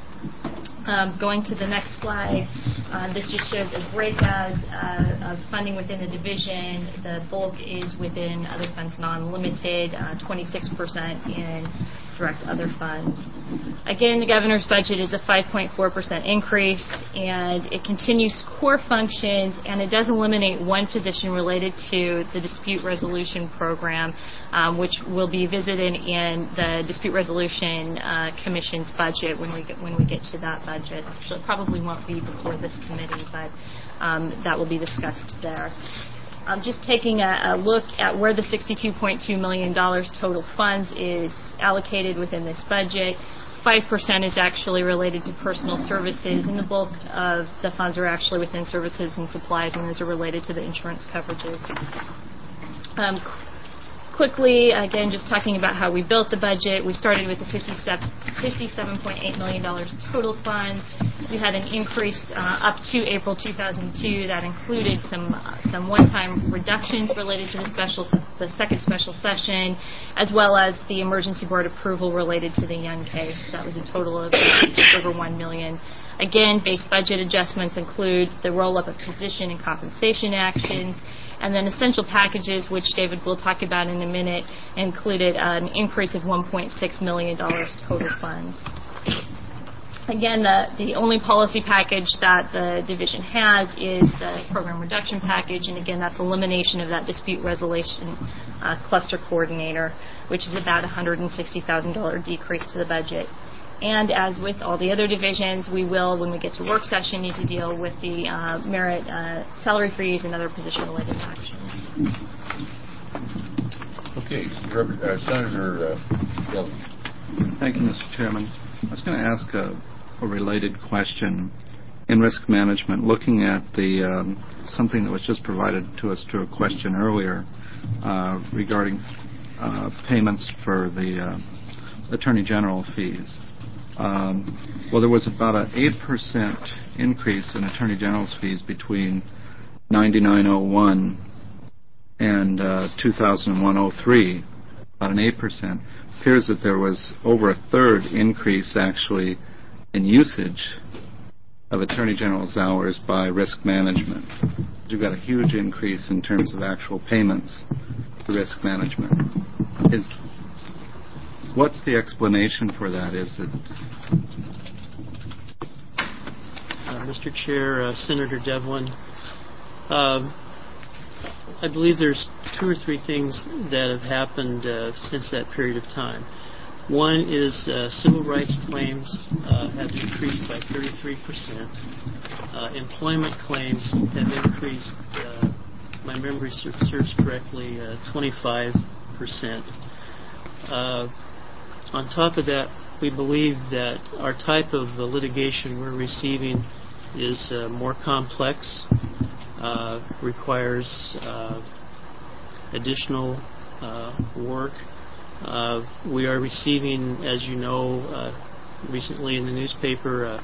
Speaker 4: Going to the next slide, this just shows a breakout of funding within the division. The bulk is within other funds non-limited, 26% in direct other funds. Again, the governor's budget is a 5.4% increase, and it continues core functions, and it does eliminate one position related to the dispute resolution program, which will be visited in the Dispute Resolution Commission's budget when we get to that budget. Actually, it probably won't be before this committee, but that will be discussed there. Just taking a look at where the $62.2 million total funds is allocated within this budget. 5% is actually related to personal services, and the bulk of the funds are actually within services and supplies, and those are related to the insurance coverages. Quickly, again, just talking about how we built the budget. We started with the $57.8 million total funds. We had an increase up to April 2002 that included some one-time reductions related to the second special session, as well as the emergency board approval related to the Young case. That was a total of just over $1 million. Again, base budget adjustments include the roll-up of position and compensation actions, and then essential packages, which David will talk about in a minute, included an increase of $1.6 million total funds. Again, the only policy package that the division has is the program reduction package, and again, that's elimination of that dispute resolution cluster coordinator, which is about a $160,000 decrease to the budget. And as with all the other divisions, we will, when we get to work session, need to deal with the merit salary freeze and other position-related actions.
Speaker 1: Okay, Senator Devlin.
Speaker 6: Thank you, Mr. Chairman. I was going to ask a related question in risk management, looking at the something that was just provided to us through a question earlier regarding payments for the Attorney General fees. Well, there was about an 8% increase in Attorney General's fees between 9901 and 2001-03, about an 8%. Appears that there was over a third increase, actually, in usage of Attorney General's hours by risk management. You've got a huge increase in terms of actual payments to risk management. What's the explanation for that? Is it...
Speaker 7: Mr. Chair, Senator Devlin, I believe there's 2 or 3 things that have happened since that period of time. One is civil rights claims have increased by 33%. Employment claims have increased, my memory serves correctly, 25%. On top of that, we believe that our type of litigation we're receiving is more complex, requires additional work. We are receiving, as you know, recently in the newspaper,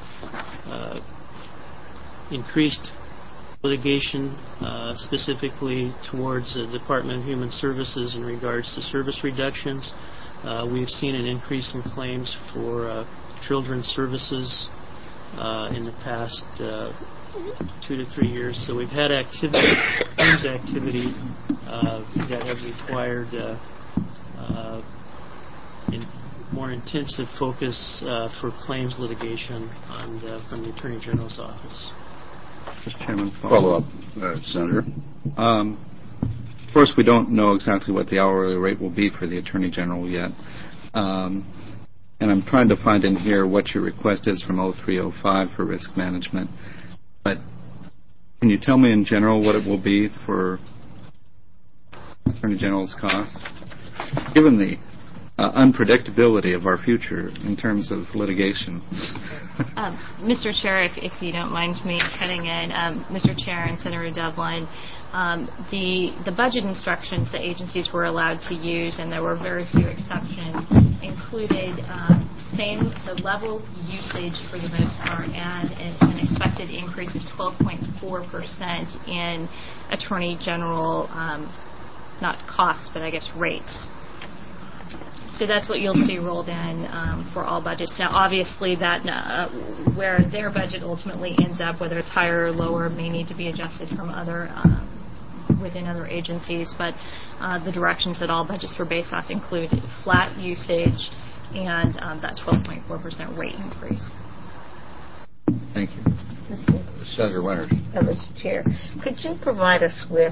Speaker 7: increased litigation specifically towards the Department of Human Services in regards to service reductions. We've seen an increase in claims for children's services in the past 2 to 3 years. So we've had claims activity that have required more intensive focus for claims litigation from the Attorney General's office.
Speaker 6: Mr. Chairman,
Speaker 1: follow up, Senator.
Speaker 6: Of course, we don't know exactly what the hourly rate will be for the Attorney General yet. And I'm trying to find in here what your request is from 0305 for risk management. But can you tell me in general what it will be for Attorney General's costs? Given the unpredictability of our future in terms of litigation.
Speaker 4: Mr. Chair, if you don't mind me cutting in, Mr. Chair and Senator Devlin, the budget instructions the agencies were allowed to use, and there were very few exceptions, included the level usage for the most part and an expected increase of 12.4% in Attorney General, not costs, but I guess rates. So that's what you'll see rolled in for all budgets. Now, obviously, that where their budget ultimately ends up, whether it's higher or lower, may need to be adjusted from within other agencies. But the directions that all budgets were based off include flat usage and that 12.4% rate increase.
Speaker 6: Thank you.
Speaker 1: Senator Winters.
Speaker 8: Mr. Chair, could you provide us with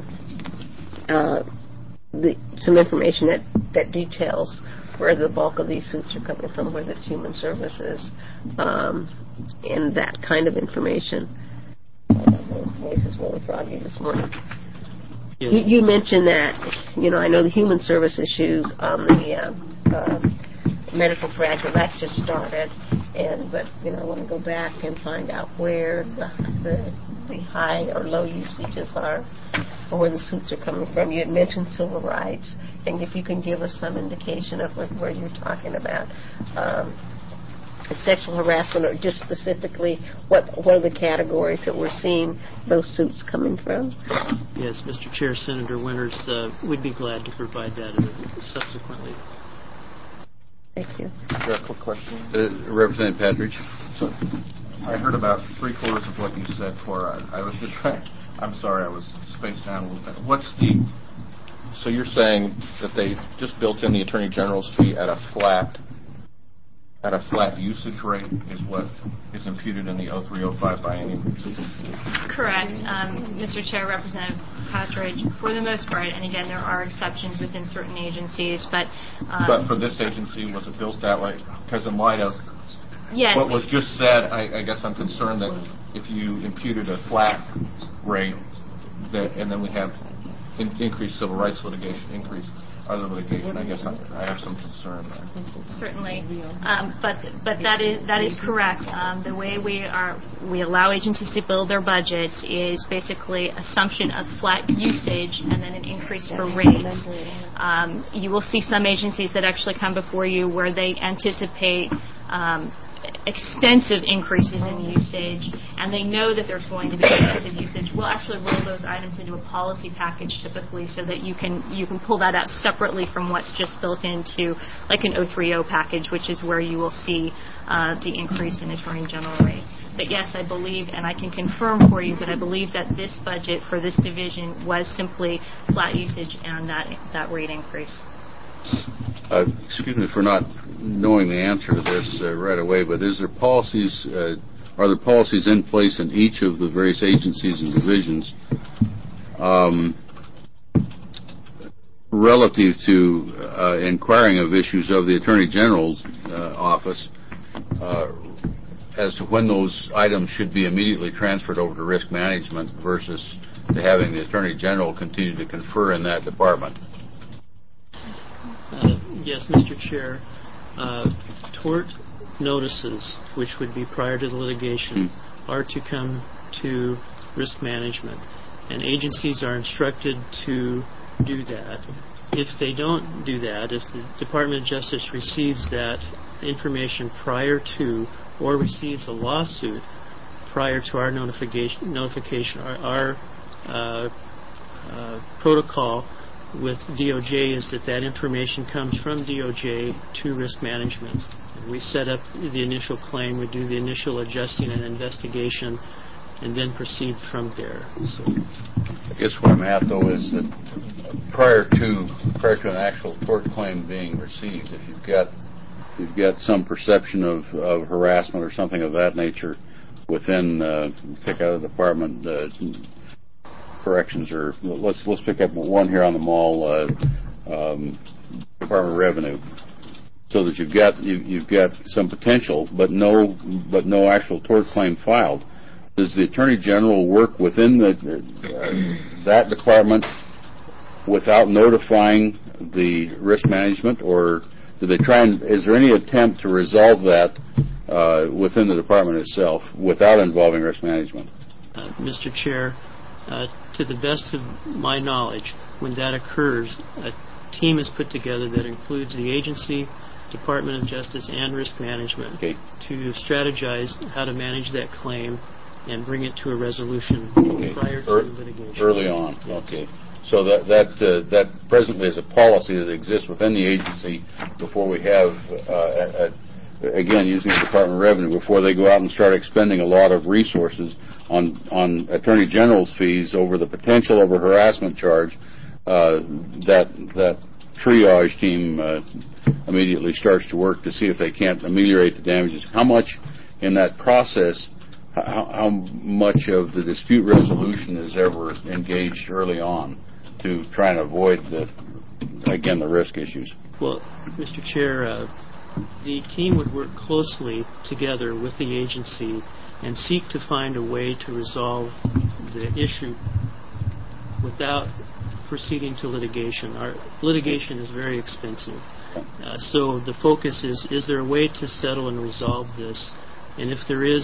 Speaker 8: some information that details where the bulk of these suits are coming from, whether it's human services, and that kind of information? My voice is really froggy this morning.
Speaker 7: Yes.
Speaker 8: You mentioned that, I know the human service issues on the medical fragile, that's just started, but I want to go back and find out where the the high or low usages are, or where the suits are coming from. You had mentioned civil rights, and if you can give us some indication of where you're talking about sexual harassment, or just specifically what are the categories that we're seeing those suits coming from?
Speaker 7: Yes, Mr. Chair, Senator Winters would be glad to provide that subsequently.
Speaker 8: Thank you.
Speaker 5: A quick question.
Speaker 1: Representative Patridge.
Speaker 5: So, I heard about three-quarters of what you said, Cora. I was just trying. I'm sorry, I was spaced out a little bit. So you're saying that they just built in the Attorney General's fee at a flat usage rate is what is imputed in the 0305 biennium?
Speaker 4: Correct. Mr. Chair, Representative Patridge, for the most part, and again, there are exceptions within certain agencies, but
Speaker 5: for this agency, was it built that way? Because in light of
Speaker 4: yes,
Speaker 5: what was just said, I guess I'm concerned that if you imputed a flat rate, and then we have increased civil rights litigation, increased other litigation, I guess I have some concern there.
Speaker 4: Certainly, but that is correct. The way we allow agencies to build their budgets is basically assumption of flat usage and then an increase for rates. You will see some agencies that actually come before you where they anticipate extensive increases in usage, and they know that there's going to be extensive usage. We'll actually roll those items into a policy package typically so that you can pull that out separately from what's just built into like an 030 package, which is where you will see the increase in Attorney General rates. But yes, I believe, and I can confirm for you, that I believe that this budget for this division was simply flat usage and that rate increase.
Speaker 1: Excuse me for not knowing the answer to this right away, but are there policies in place in each of the various agencies and divisions relative to inquiring of issues of the Attorney General's office as to when those items should be immediately transferred over to risk management versus to having the Attorney General continue to confer in that department?
Speaker 7: Yes, Mr. Chair. Tort notices, which would be prior to the litigation, are to come to risk management. And agencies are instructed to do that. If they don't do that, if the Department of Justice receives that information prior to or receives a lawsuit prior to our notification, our protocol with DOJ is that information comes from DOJ to risk management. We set up the initial claim, we do the initial adjusting and investigation, and then proceed from there. So,
Speaker 1: I guess what I'm at, though, is that prior to an actual tort claim being received, if you've got some perception of harassment or something of that nature within, pick out a department, corrections, or let's pick up one here on the mall, Department of Revenue, so that you've got some potential, but no actual tort claim filed. Does the Attorney General work within that department without notifying the risk management, or do they try and? Is there any attempt to resolve that within the department itself without involving risk management?
Speaker 7: Mr. Chair, to the best of my knowledge, when that occurs, a team is put together that includes the agency, Department of Justice, and risk management to strategize how to manage that claim and bring it to a resolution prior to litigation. Early on.
Speaker 1: Yes. Okay. So that presently is a policy that exists within the agency before we have, again, using the Department of Revenue, before they go out and start expending a lot of resources on Attorney General's fees over the potential of a harassment charge. That triage team immediately starts to work to see if they can't ameliorate the damages. How much in that process, how much of the dispute resolution is ever engaged early on to try and avoid the risk issues?
Speaker 7: Well, Mr. Chair, the team would work closely together with the agency and seek to find a way to resolve the issue without proceeding to litigation. Our litigation is very expensive. So the focus is there a way to settle and resolve this? And if there is,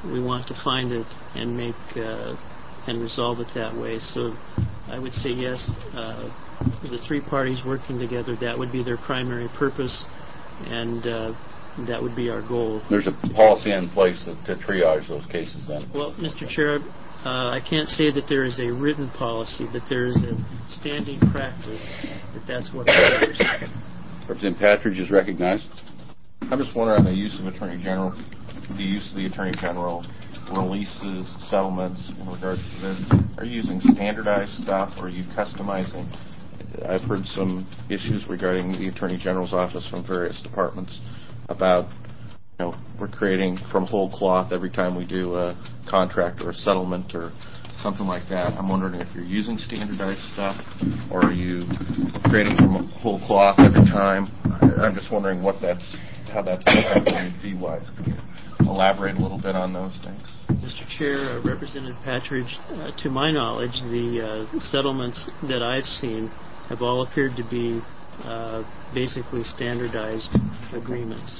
Speaker 7: we want to find it and make and resolve it that way. So I would say yes, the three parties working together, that would be their primary purpose, and that would be our goal.
Speaker 1: There's a policy in place to triage those cases then?
Speaker 7: Well, Mr. Chair, I can't say that there is a written policy, but there is a standing practice that's what matters.
Speaker 1: Representative Patridge is recognized.
Speaker 5: I'm just wondering on the use of Attorney General, the use of the Attorney General, releases, settlements in regards to this. Are you using standardized stuff or are you customizing? I've heard some issues regarding the Attorney General's office from various departments about, we're creating from whole cloth every time we do a contract or a settlement or something like that. I'm wondering if you're using standardized stuff or are you creating from whole cloth every time? I'm just wondering how that's affecting fee-wise. Can you elaborate a little bit on those things?
Speaker 7: Mr. Chair, Representative Patridge, to my knowledge, the settlements that I've seen have all appeared to be basically standardized agreements.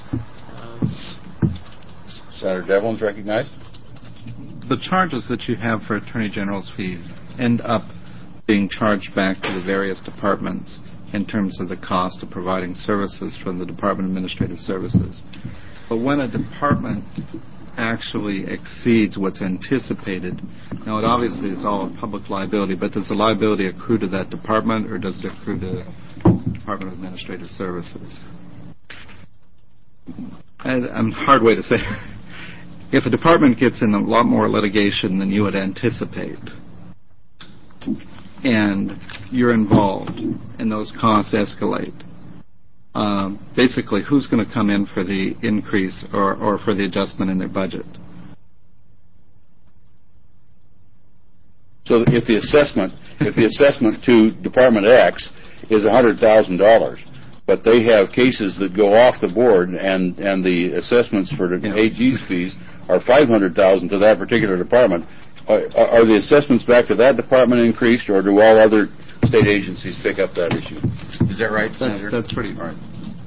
Speaker 1: Senator Devlin's recognized.
Speaker 6: The charges that you have for Attorney General's fees end up being charged back to the various departments in terms of the cost of providing services from the Department of Administrative Services. But when a department actually exceeds what's anticipated, now it obviously is all a public liability, but does the liability accrue to that department or does it accrue to the Department of Administrative Services? Hard way to say. If a department gets in a lot more litigation than you would anticipate, and you're involved, and those costs escalate, basically, who's going to come in for the increase or for the adjustment in their budget?
Speaker 1: So if the assessment to Department X is $100,000, but they have cases that go off the board, and the assessments for the AG's fees are $500,000 to that particular department, are the assessments back to that department increased, or do all other state agencies pick up that issue? Is that right, Senator?
Speaker 6: That's pretty right.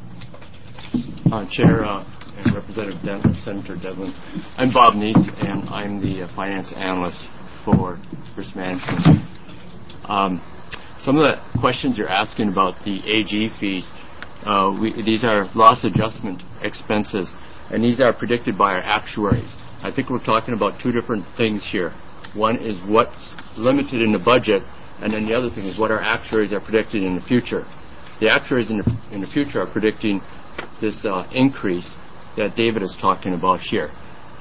Speaker 10: Chair and Representative Senator Devlin, I'm Bob Neese, and I'm the finance analyst for risk management. Some of the questions you're asking about the AG fees, these are loss adjustment expenses, and these are predicted by our actuaries. I think we're talking about two different things here. One is what's limited in the budget, and then the other thing is what our actuaries are predicting in the future. The actuaries in the future are predicting this increase that David is talking about here.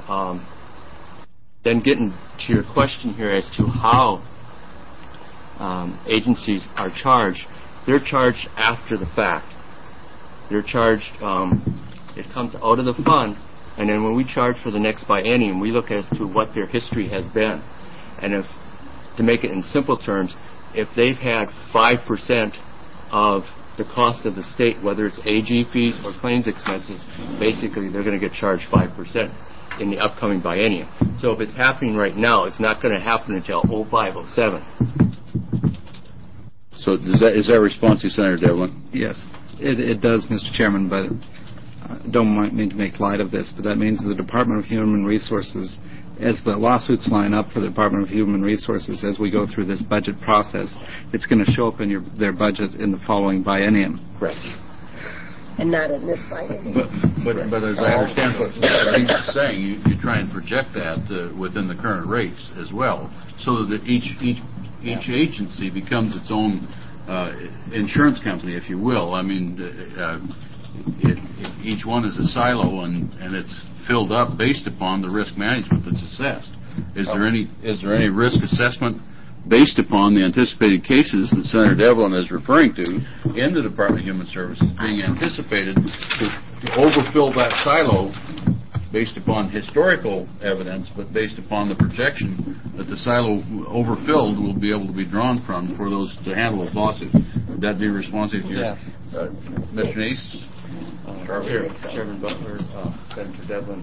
Speaker 10: Then getting to your question here as to how agencies are charged, they're charged after the fact. They're charged, it comes out of the fund, and then when we charge for the next biennium, we look as to what their history has been. And if, to make it in simple terms, if they've had 5% of the cost of the state, whether it's AG fees or claims expenses, basically they're going to get charged 5% in the upcoming biennium. So if it's happening right now, it's not going to happen until 05-07.
Speaker 1: So is that responsive, Senator Devlin?
Speaker 6: Yes, it does, Mr. Chairman, but don't want me to make light of this, but that means the Department of Human Resources, as the lawsuits line up for the Department of Human Resources as we go through this budget process, it's going to show up in their budget in the following biennium.
Speaker 1: Correct.
Speaker 8: And not in this biennium.
Speaker 1: But as I understand what he's saying, you try and project that within the current rates as well, so that each agency becomes its own insurance company, if you will. I mean, each one is a silo, and it's filled up based upon the risk management that's assessed. Is there any risk assessment based upon the anticipated cases that Senator Devlin is referring to in the Department of Human Services being anticipated to overfill that silo based upon historical evidence, but based upon the projection that the silo overfilled will be able to be drawn from for those to handle those lawsuits? Would that be responsive to your...
Speaker 10: Yes.
Speaker 1: Mr. Neese?
Speaker 10: Chairman Butler, Senator Devlin,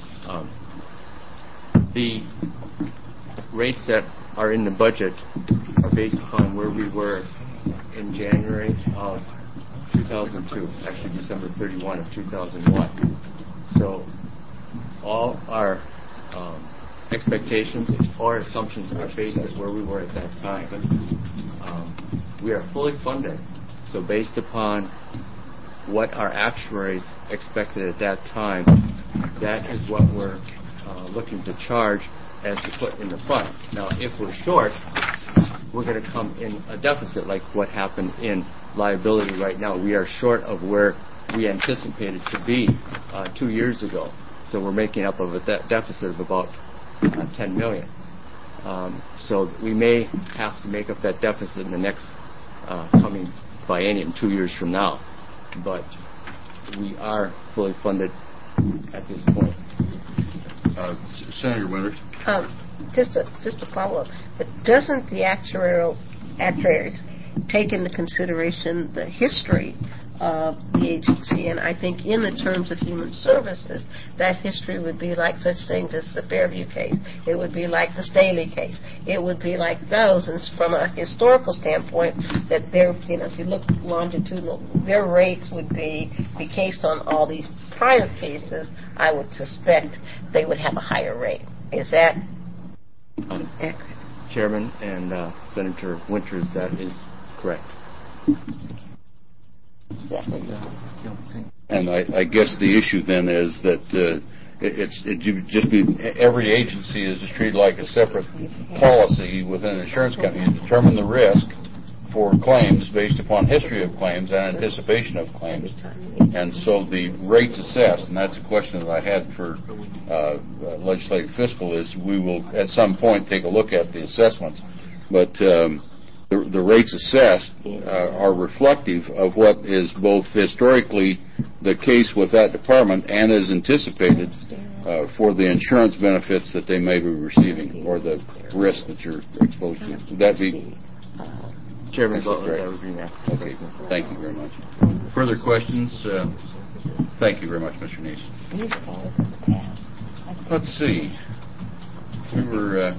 Speaker 10: the rates that are in the budget are based upon where we were in January of 2002, actually December 31 of 2001. So all our expectations or assumptions are based at where we were at that time. We are fully funded. So based upon what our actuaries expected at that time, that is what we're looking to charge as to put in the fund. Now, if we're short, we're going to come in a deficit like what happened in liability right now. We are short of where we anticipated to be 2 years ago. So we're making up of a deficit of about $10 million. So we may have to make up that deficit in the next coming biennium 2 years from now. But we are fully funded at this point.
Speaker 1: Senator Winters?
Speaker 8: Just a follow-up. But doesn't the actuaries take into consideration the history of the agency? And I think in the terms of human services, that history would be like such things as the Fairview case. It would be like the Staley case. It would be like those. And from a historical standpoint, that they're, if you look longitudinal, their rates would be based on all these prior cases. I would suspect they would have a higher rate. Is that accurate?
Speaker 10: Chairman and Senator Winters, that is correct.
Speaker 1: And I guess the issue then is that it just be every agency is just treated like a separate policy within an insurance company. You determine the risk for claims based upon history of claims and anticipation of claims. And so the rates assessed, and that's a question that I had for legislative fiscal, is we will at some point take a look at the assessments. But the rates assessed are reflective of what is both historically the case with that department and is anticipated for the insurance benefits that they may be receiving or the risk that you're exposed to. Would that be...
Speaker 10: Chairman Butler, that would be my
Speaker 1: okay. Thank you very much. Further questions? Thank you very much, Mr. Neese. Let's see. We were...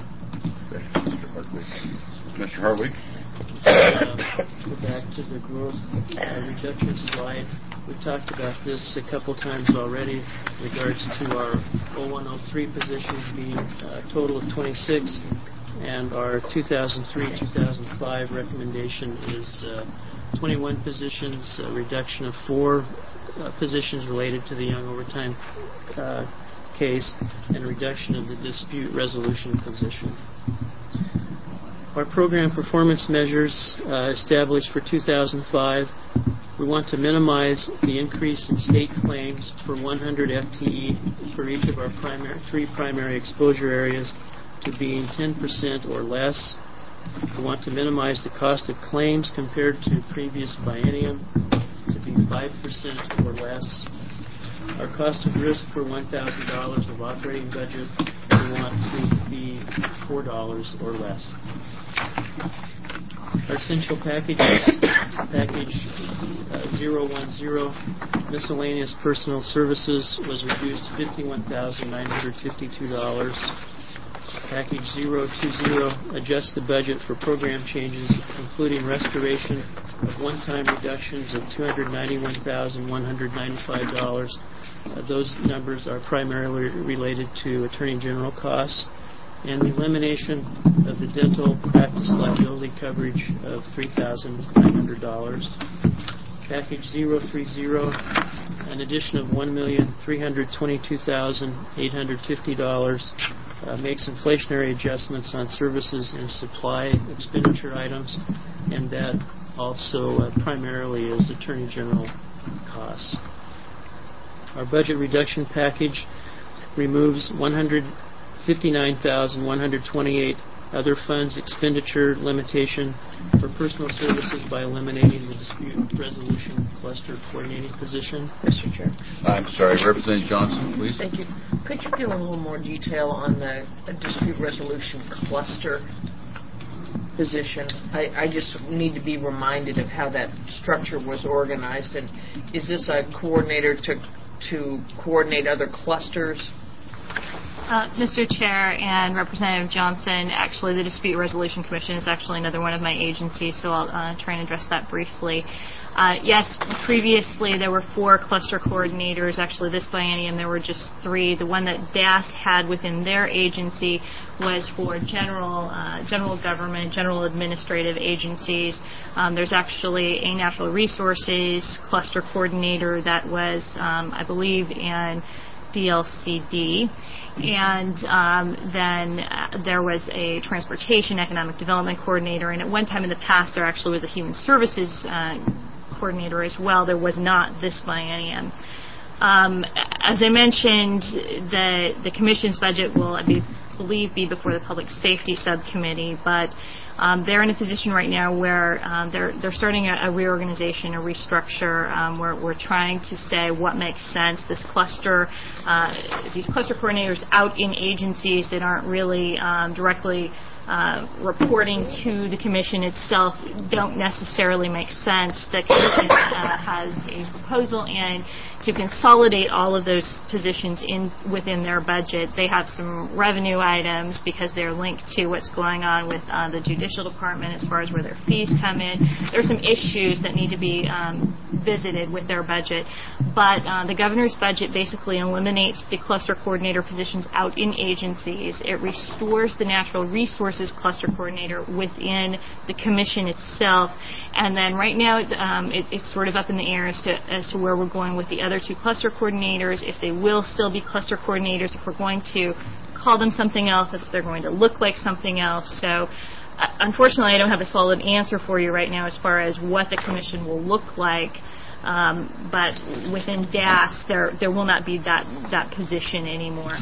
Speaker 1: Mr. Hartwig?
Speaker 7: Go back to the growth reduction slide. We've talked about this a couple times already in regards to our 0103 positions being a total of 26, and our 2003-2005 recommendation is 21 positions, a reduction of 4 positions related to the young overtime case, and a reduction of the dispute resolution position. Our program performance measures established for 2005, we want to minimize the increase in state claims for 100 FTE for each of our 3 primary exposure areas to being 10% or less. We want to minimize the cost of claims compared to previous biennium to be 5% or less. Our cost of risk for $1,000 of operating budget, we want to be $4 or less. Our essential packages, package 010, miscellaneous personal services, was reduced to $51,952. Package 020, adjust the budget for program changes, including restoration of one-time reductions of $291,195. Those numbers are primarily related to Attorney General costs, and the elimination of the dental practice liability coverage of $3,900. Package 030, an addition of $1,322,850 makes inflationary adjustments on services and supply expenditure items, and that also primarily is Attorney General costs. Our budget reduction package removes $159,128 other funds expenditure limitation for personal services by eliminating the dispute resolution cluster coordinating position.
Speaker 9: Mr. Chair.
Speaker 1: I'm sorry, Representative Johnson, please.
Speaker 9: Thank you. Could you give a little more detail on the dispute resolution cluster position? I just need to be reminded of how that structure was organized, and is this a coordinator to coordinate other clusters?
Speaker 4: Mr. Chair and Representative Johnson, actually the Dispute Resolution Commission is actually another one of my agencies, so I'll try and address that briefly. Yes, previously there were 4 cluster coordinators. Actually, this biennium there were just 3. The one that DAS had within their agency was for general government, general administrative agencies. There's actually a natural resources cluster coordinator that was, I believe, in DLCD. And then there was a transportation economic development coordinator, and at one time in the past there actually was a human services coordinator as well. There was not this biennium. As I mentioned, the Commission's budget will, I believe, be before the Public Safety Subcommittee, but they're in a position right now where they're starting a reorganization, a restructure. We're trying to say what makes sense. These cluster coordinators out in agencies that aren't really directly reporting to the Commission itself don't necessarily make sense. The Commission has a proposal in to consolidate all of those positions within their budget. They have some revenue items because they're linked to what's going on with the Judicial Department as far as where their fees come in. There's some issues that need to be visited with their budget. But the Governor's budget basically eliminates the cluster coordinator positions out in agencies. It restores the natural resources cluster coordinator within the Commission itself. And then right now it's sort of up in the air as to where we're going with the other 2 cluster coordinators, if they will still be cluster coordinators, if we're going to call them something else, if they're going to look like something else. So unfortunately I don't have a solid answer for you right now as far as what the Commission will look like. But within DAS, there will not be that position anymore.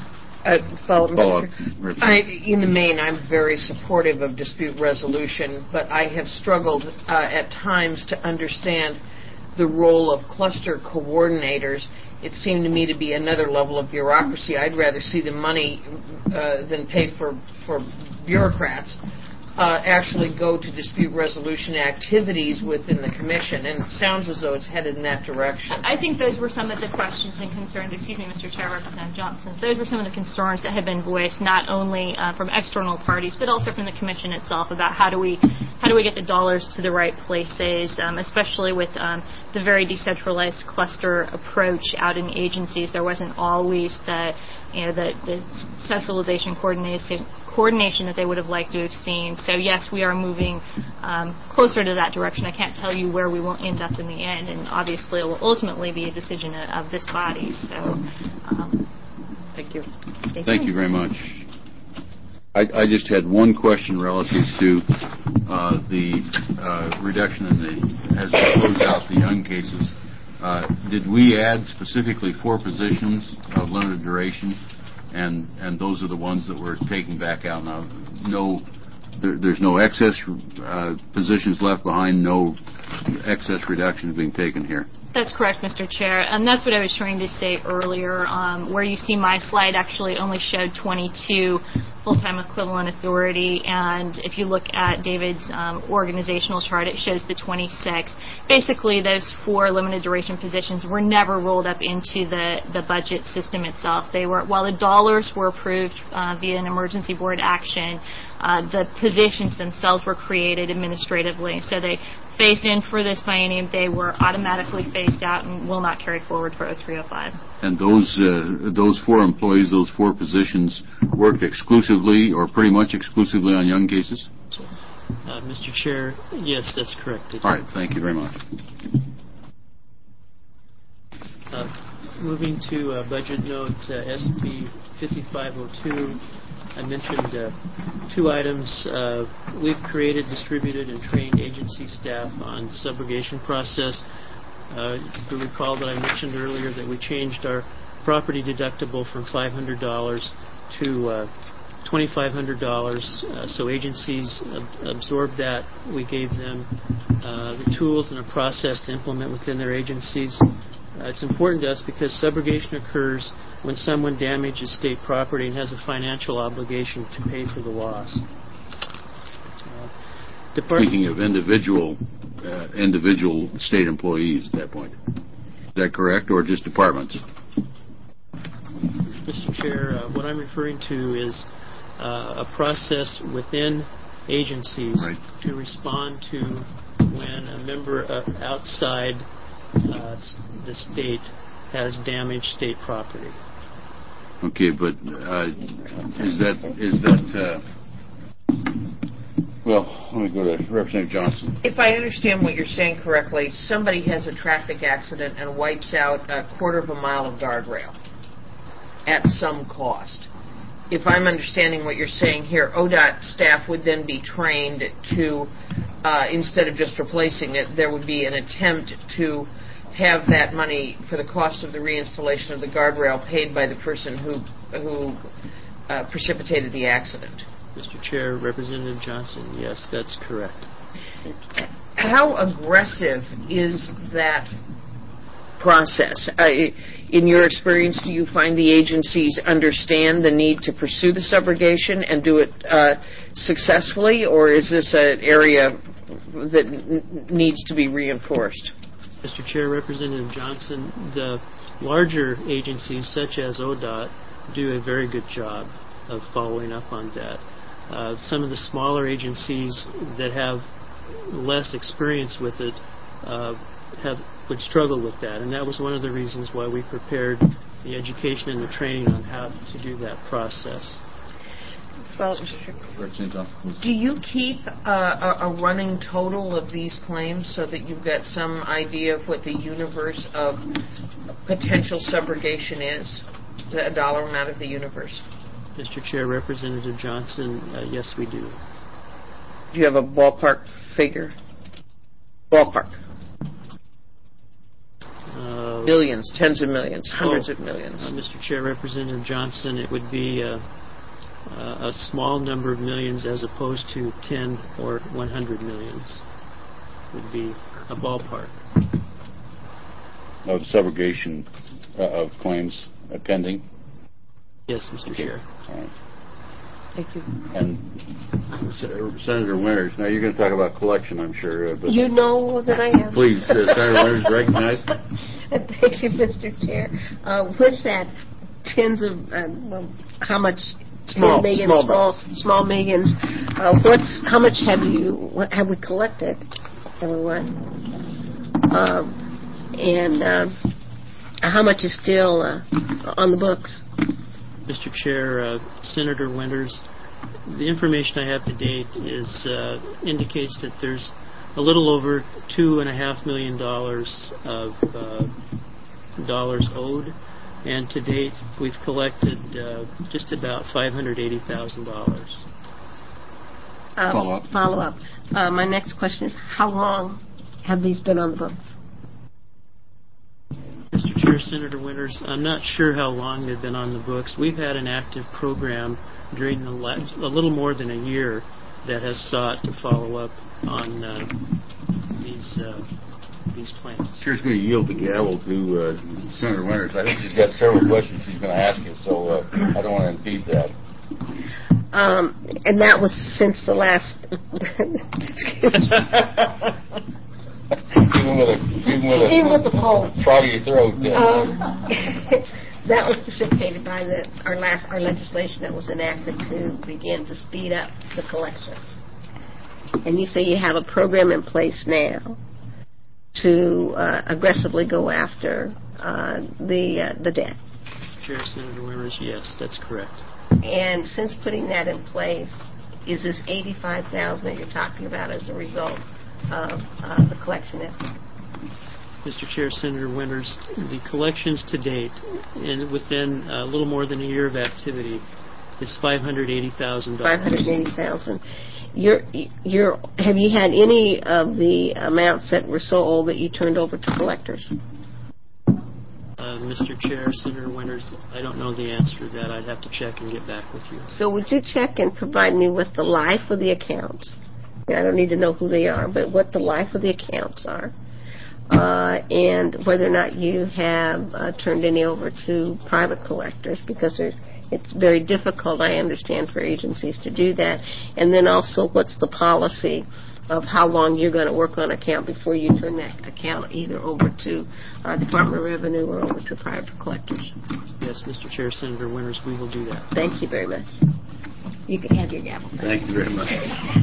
Speaker 9: In the main, I'm very supportive of dispute resolution, but I have struggled at times to understand the role of cluster coordinators. It seemed to me to be another level of bureaucracy. I'd rather see the money than pay for bureaucrats actually go to dispute resolution activities within the Commission, and it sounds as though it's headed in that direction.
Speaker 4: I think those were some of the questions and concerns, Mr. Chair, Representative Johnson, those were some of the concerns that had been voiced not only from external parties but also from the Commission itself about how do we get the dollars to the right places, especially with the very decentralized cluster approach out in agencies. There wasn't always the centralization coordination that they would have liked to have seen. So yes, we are moving closer to that direction. I can't tell you where we will end up in the end, and obviously it will ultimately be a decision of this body. So
Speaker 9: thank you.
Speaker 1: Thank you very much. I just had one question relative to the reduction in as we close out the young cases. Did we add specifically 4 positions of limited duration? And those are the ones that we're taking back out now. There's no excess positions left behind, no excess reductions being taken here.
Speaker 4: That's correct, Mr. Chair, and that's what I was trying to say earlier, where you see my slide actually only showed 22 full-time equivalent authority, and if you look at David's organizational chart, it shows the 26. Basically, those 4 limited duration positions were never rolled up into the budget system itself. They were, while the dollars were approved via an emergency board action, the positions themselves were created administratively. So they phased in for this biennium. They were automatically phased out and will not carry forward for 0305.
Speaker 1: And those 4 employees, those 4 positions, worked exclusively or pretty much exclusively on young cases?
Speaker 7: Mr. Chair, yes, that's correct.
Speaker 1: All right, thank you very much.
Speaker 7: Moving to Budget Note SP 5502, I mentioned 2 items. We've created, distributed, and trained agency staff on subrogation process. You recall that I mentioned earlier that we changed our property deductible from $500 to $2,500. So agencies absorbed that. We gave them the tools and a process to implement within their agencies. It's important to us because subrogation occurs when someone damages state property and has a financial obligation to pay for the loss.
Speaker 1: Speaking of individual state employees at that point. Is that correct, or just departments?
Speaker 7: Mr. Chair, what I'm referring to is a process within agencies to respond to when a member outside the state has damaged state property.
Speaker 1: Okay, but is that well, let me go to Representative Johnson.
Speaker 9: If I understand what you're saying correctly, somebody has a traffic accident and wipes out a quarter of a mile of guardrail at some cost. If I'm understanding what you're saying here, ODOT staff would then be trained to, instead of just replacing it, there would be an attempt to have that money for the cost of the reinstallation of the guardrail paid by the person who precipitated the accident.
Speaker 7: Mr. Chair, Representative Johnson, yes, that's correct.
Speaker 9: How aggressive is that process? In your experience, do you find the agencies understand the need to pursue the subrogation and do it successfully, or is this an area that needs to be reinforced?
Speaker 7: Mr. Chair, Representative Johnson, the larger agencies such as ODOT do a very good job of following up on that. Some of the smaller agencies that have less experience with it would struggle with that, and that was one of the reasons why we prepared the education and the training on how to do that process.
Speaker 8: Well,
Speaker 9: do you keep a running total of these claims so that you've got some idea of what the universe of potential subrogation is, a dollar amount of the universe?
Speaker 7: Mr. Chair, Representative Johnson, yes, we do.
Speaker 9: Do you have a ballpark figure? Ballpark. Millions, tens of millions, hundreds of millions.
Speaker 7: Mr. Chair, Representative Johnson, it would be a small number of millions as opposed to 10 or 100 millions. Would be a ballpark.
Speaker 1: Of subrogation of claims pending?
Speaker 7: Yes, Mr. Chair.
Speaker 1: All right.
Speaker 9: Thank you.
Speaker 1: And Senator Winters, now you're going to talk about collection, I'm sure. But
Speaker 8: you know that I am.
Speaker 1: Please, Senator Winters, recognized.
Speaker 8: Thank you, Mr. Chair. With that, tens of, how much?
Speaker 9: Small
Speaker 8: millions. How much have we collected, everyone? And how much is still on the books?
Speaker 7: Mr. Chair, Senator Winters, the information I have to date indicates that there's a little over $2.5 million of dollars owed, and to date we've collected just about $580,000.
Speaker 8: Follow up. My next question is, how long have these been on the books?
Speaker 7: Mr. Chair, Senator Winters, I'm not sure how long they've been on the books. We've had an active program during a little more than a year that has sought to follow up on these plans.
Speaker 1: Chair's going to yield the gavel to Senator Winters. I think she's got several questions she's going to ask you, so I don't want to impede that.
Speaker 8: And that was since the last... Excuse me. Even with the poll.
Speaker 1: Froggy throat.
Speaker 8: That was precipitated by our legislation that was enacted to begin to speed up the collections. And you say you have a program in place now to aggressively go after the debt.
Speaker 7: Chair, Senator Winters, yes, that's correct.
Speaker 8: And since putting that in place, is this $85,000 that you're talking about as a result of the collection effort?
Speaker 7: Mr. Chair, Senator Winters, the collections to date, and within a little more than a year of activity, is $580,000.
Speaker 8: $580,000. Have you had any of the amounts that were so old that you turned over to collectors?
Speaker 7: Mr. Chair, Senator Winters, I don't know the answer to that. I'd have to check and get back with you.
Speaker 8: So would you check and provide me with the life of the accounts? I don't need to know who they are, but what the life of the accounts are, and whether or not you have turned any over to private collectors, because it's very difficult, I understand, for agencies to do that. And then also, what's the policy of how long you're going to work on an account before you turn that account either over to Department of Revenue or over to private collectors.
Speaker 7: Yes, Mr. Chair, Senator Winters, we will do that.
Speaker 8: Thank you very much. You can have your gavel.
Speaker 1: Thank you very much.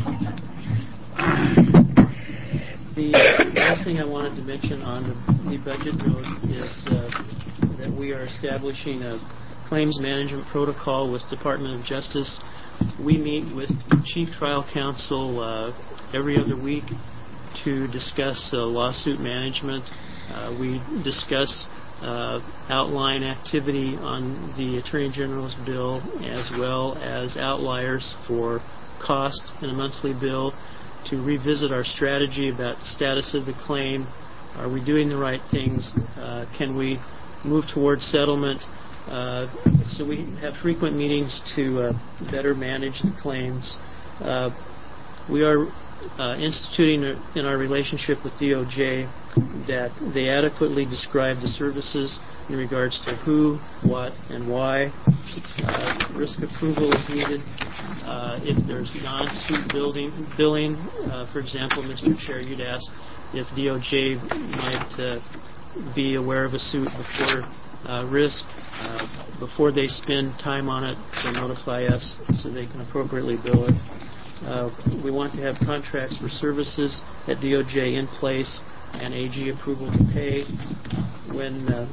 Speaker 7: The last thing I wanted to mention on the budget note is that we are establishing a claims management protocol with Department of Justice. We meet with Chief Trial Counsel every other week to discuss lawsuit management. We discuss outline activity on the Attorney General's bill, as well as outliers for cost in a monthly bill, to revisit our strategy about the status of the claim. Are we doing the right things? Can we move towards settlement? So we have frequent meetings to better manage the claims. We are instituting in our relationship with DOJ that they adequately describe the services in regards to who, what, and why. Risk approval is needed. If there's non-suit billing, for example, Mr. Chair, you'd asked if DOJ might be aware of a suit before risk. Before they spend time on it, they notify us so they can appropriately bill it. We want to have contracts for services at DOJ in place and AG approval to pay. When the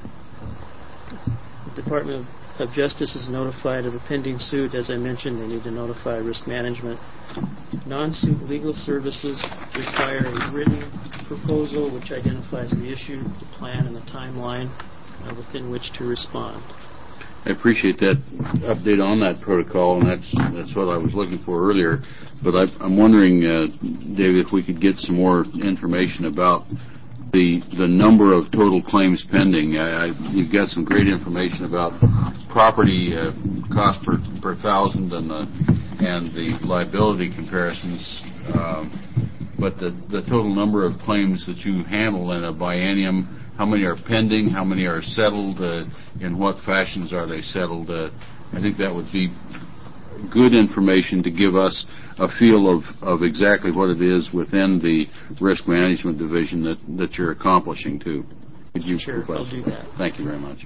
Speaker 7: Department of Justice is notified of a pending suit, as I mentioned, they need to notify risk management. Non-suit legal services require a written proposal which identifies the issue, the plan, and the timeline within which to respond.
Speaker 1: I appreciate that update on that protocol, and that's what I was looking for earlier. But I'm wondering, David, if we could get some more information about the number of total claims pending. You've got some great information about property cost per thousand and the liability comparisons. But the total number of claims that you handle in a biennium, how many are pending, how many are settled, in what fashions are they settled? I think that would be good information to give us a feel of exactly what it is within the risk management division that you're accomplishing too. Could you
Speaker 7: Sure, I'll do that.
Speaker 1: Thank you very much.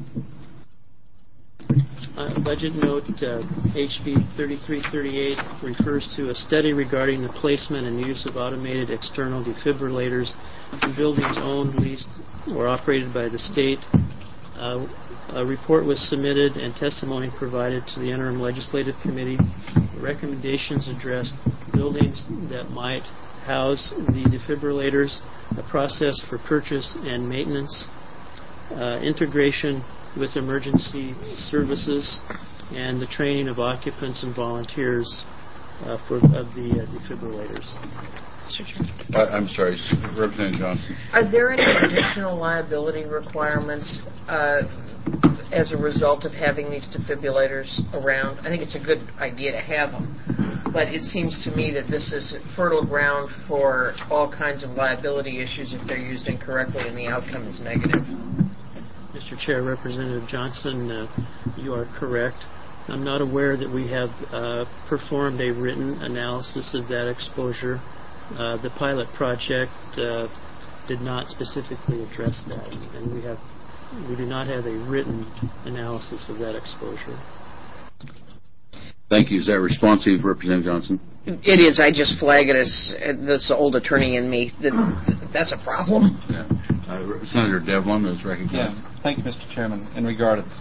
Speaker 7: Budget note HB 3338 refers to a study regarding the placement and use of automated external defibrillators in buildings owned, leased, or operated by the state. A report was submitted and testimony provided to the Interim Legislative Committee. The recommendations addressed buildings that might house the defibrillators, a process for purchase and maintenance, integration with emergency services, and the training of occupants and volunteers of the defibrillators.
Speaker 1: I'm sorry, Representative Johnson.
Speaker 9: Are there any additional liability requirements as a result of having these defibrillators around? I think it's a good idea to have them, but it seems to me that this is fertile ground for all kinds of liability issues if they're used incorrectly and the outcome is negative.
Speaker 7: Mr. Chair, Representative Johnson, you are correct. I'm not aware that we have performed a written analysis of that exposure. The pilot project did not specifically address that, and we do not have a written analysis of that exposure.
Speaker 1: Thank you. Is that responsive, Representative Johnson?
Speaker 9: It is. I just flag it as this old attorney in me. That's a problem.
Speaker 1: Yeah. Senator Devlin is recognized.
Speaker 6: Yeah. Thank you, Mr. Chairman. In regards,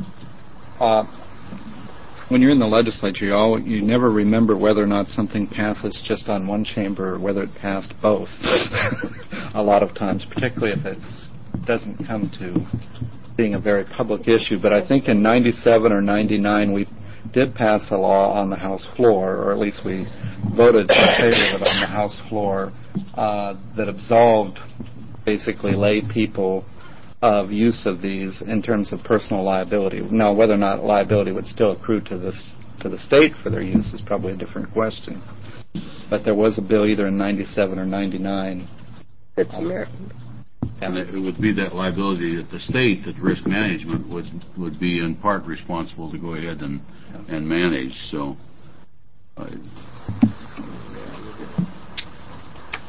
Speaker 6: when you're in the legislature, you never remember whether or not something passes just on one chamber or whether it passed both. A lot of times, particularly if it doesn't come to being a very public issue. But I think in 97 or 99, we did pass a law on the House floor, or at least we voted in favor of it on the House floor, that absolved basically lay people of use of these in terms of personal liability. Now, whether or not liability would still accrue to the state for their use is probably a different question. But there was a bill either in 97 or 99.
Speaker 8: That's American.
Speaker 1: And it would be that liability that the state, that risk management would be in part responsible to go ahead and manage. So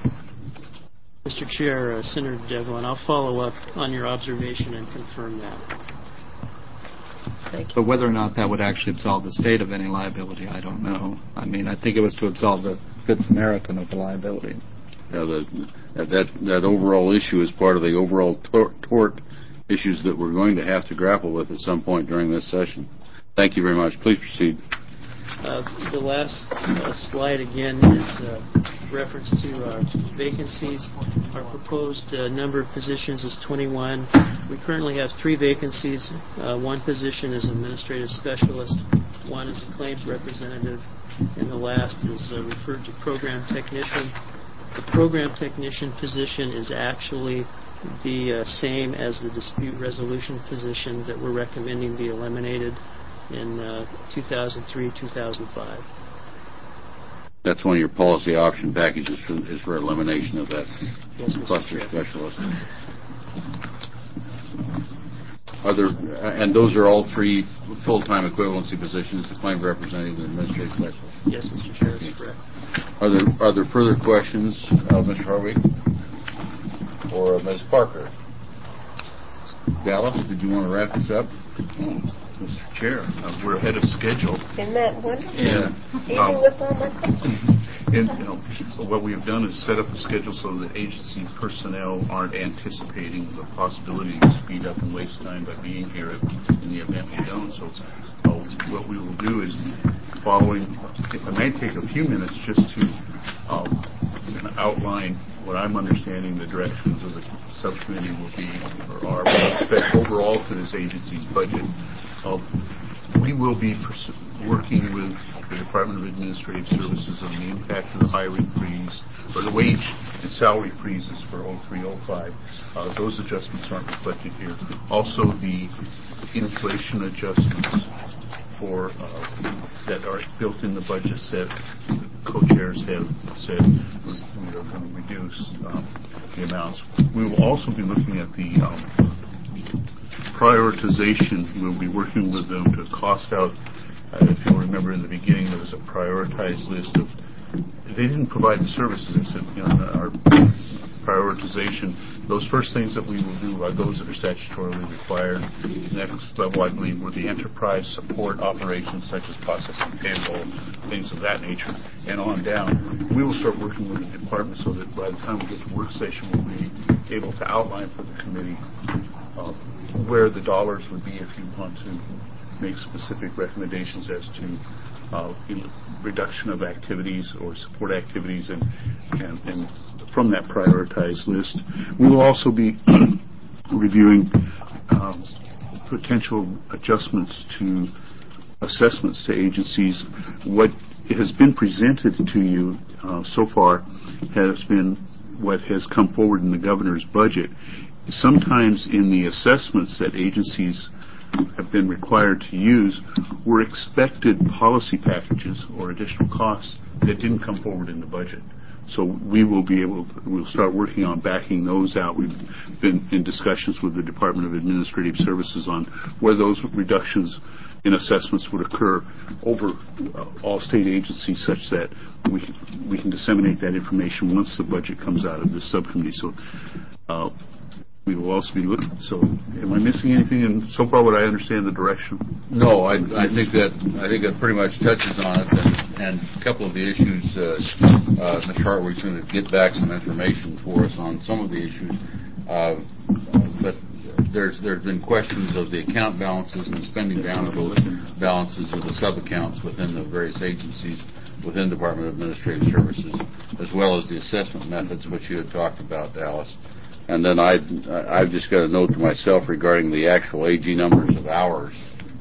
Speaker 7: Chair, Senator Devlin, I'll follow up on your observation and confirm that.
Speaker 8: Thank you.
Speaker 6: But whether or not that would actually absolve the state of any liability, I don't know. I mean, I think it was to absolve the Good Samaritan of the liability.
Speaker 1: Yeah, that overall issue is part of the overall tort issues that we're going to have to grapple with at some point during this session. Thank you very much. Please proceed.
Speaker 7: The last slide again is reference to our vacancies. Our proposed number of positions is 21. We currently have 3 vacancies. One position is administrative specialist, one is a claims representative, and the last is referred to program technician. The program technician position is actually the same as the dispute resolution position that we're recommending be eliminated in 2003-2005.
Speaker 1: That's one of your policy option packages is for elimination of that cluster specialist. And those are all 3 full-time equivalency positions, the claim representative and administrative specialist?
Speaker 7: Yes, Mr. Chair, that's correct.
Speaker 1: Are there further questions of Mr. Hartwig or Ms. Parker? Dallas, did you want to wrap this up?
Speaker 2: Mr. Chair, we're ahead of schedule.
Speaker 8: Isn't that wonderful?
Speaker 2: Yeah.
Speaker 8: Even with all my questions.
Speaker 2: And, what we have done is set up a schedule so that agency personnel aren't anticipating the possibility to speed up and waste time by being here in the event we don't. So what we will do is following, it may take a few minutes just to outline what I'm understanding the directions of the subcommittee will be, or are with respect overall to this agency's budget. We will be working with the Department of Administrative Services on the impact of the hiring freeze, or the wage and salary freezes for 03-05. Those adjustments aren't reflected here. Also, the inflation adjustments for that are built in the budget set, the co-chairs have said we are going to reduce the amounts. We will also be looking at the prioritization. We'll be working with them to cost out. If you'll remember in the beginning, there was a prioritized list of. They didn't provide the services. They said, our prioritization. Those first things that we will do are those that are statutorily required. Next level, I believe, were the enterprise support operations such as processing payroll, things of that nature, and on down. We will start working with the department so that by the time we get to work session, we'll be able to outline for the committee where the dollars would be if you want to make specific recommendations as to reduction of activities or support activities and from that prioritized list. We will also be reviewing potential adjustments to assessments to agencies. What has been presented to you so far has been what has come forward in the governor's budget. Sometimes in the assessments that agencies have been required to use were expected policy packages or additional costs that didn't come forward in the budget. So we'll start working on backing those out. We've been in discussions with the Department of Administrative Services on where those reductions in assessments would occur over all state agencies such that we can disseminate that information once the budget comes out of this subcommittee. So we will also be looking. So, am I missing anything? And so far, what I understand the direction.
Speaker 1: No, I think that pretty much touches on it. And a couple of the issues, Mr. Hartwig's going to get back some information for us on some of the issues. But there's been questions of the account balances and spending down of those balances of the sub-accounts within the various agencies within Department of Administrative Services, as well as the assessment methods, which you had talked about, Dallas. And then I've just got a note to myself regarding the actual AG numbers of hours,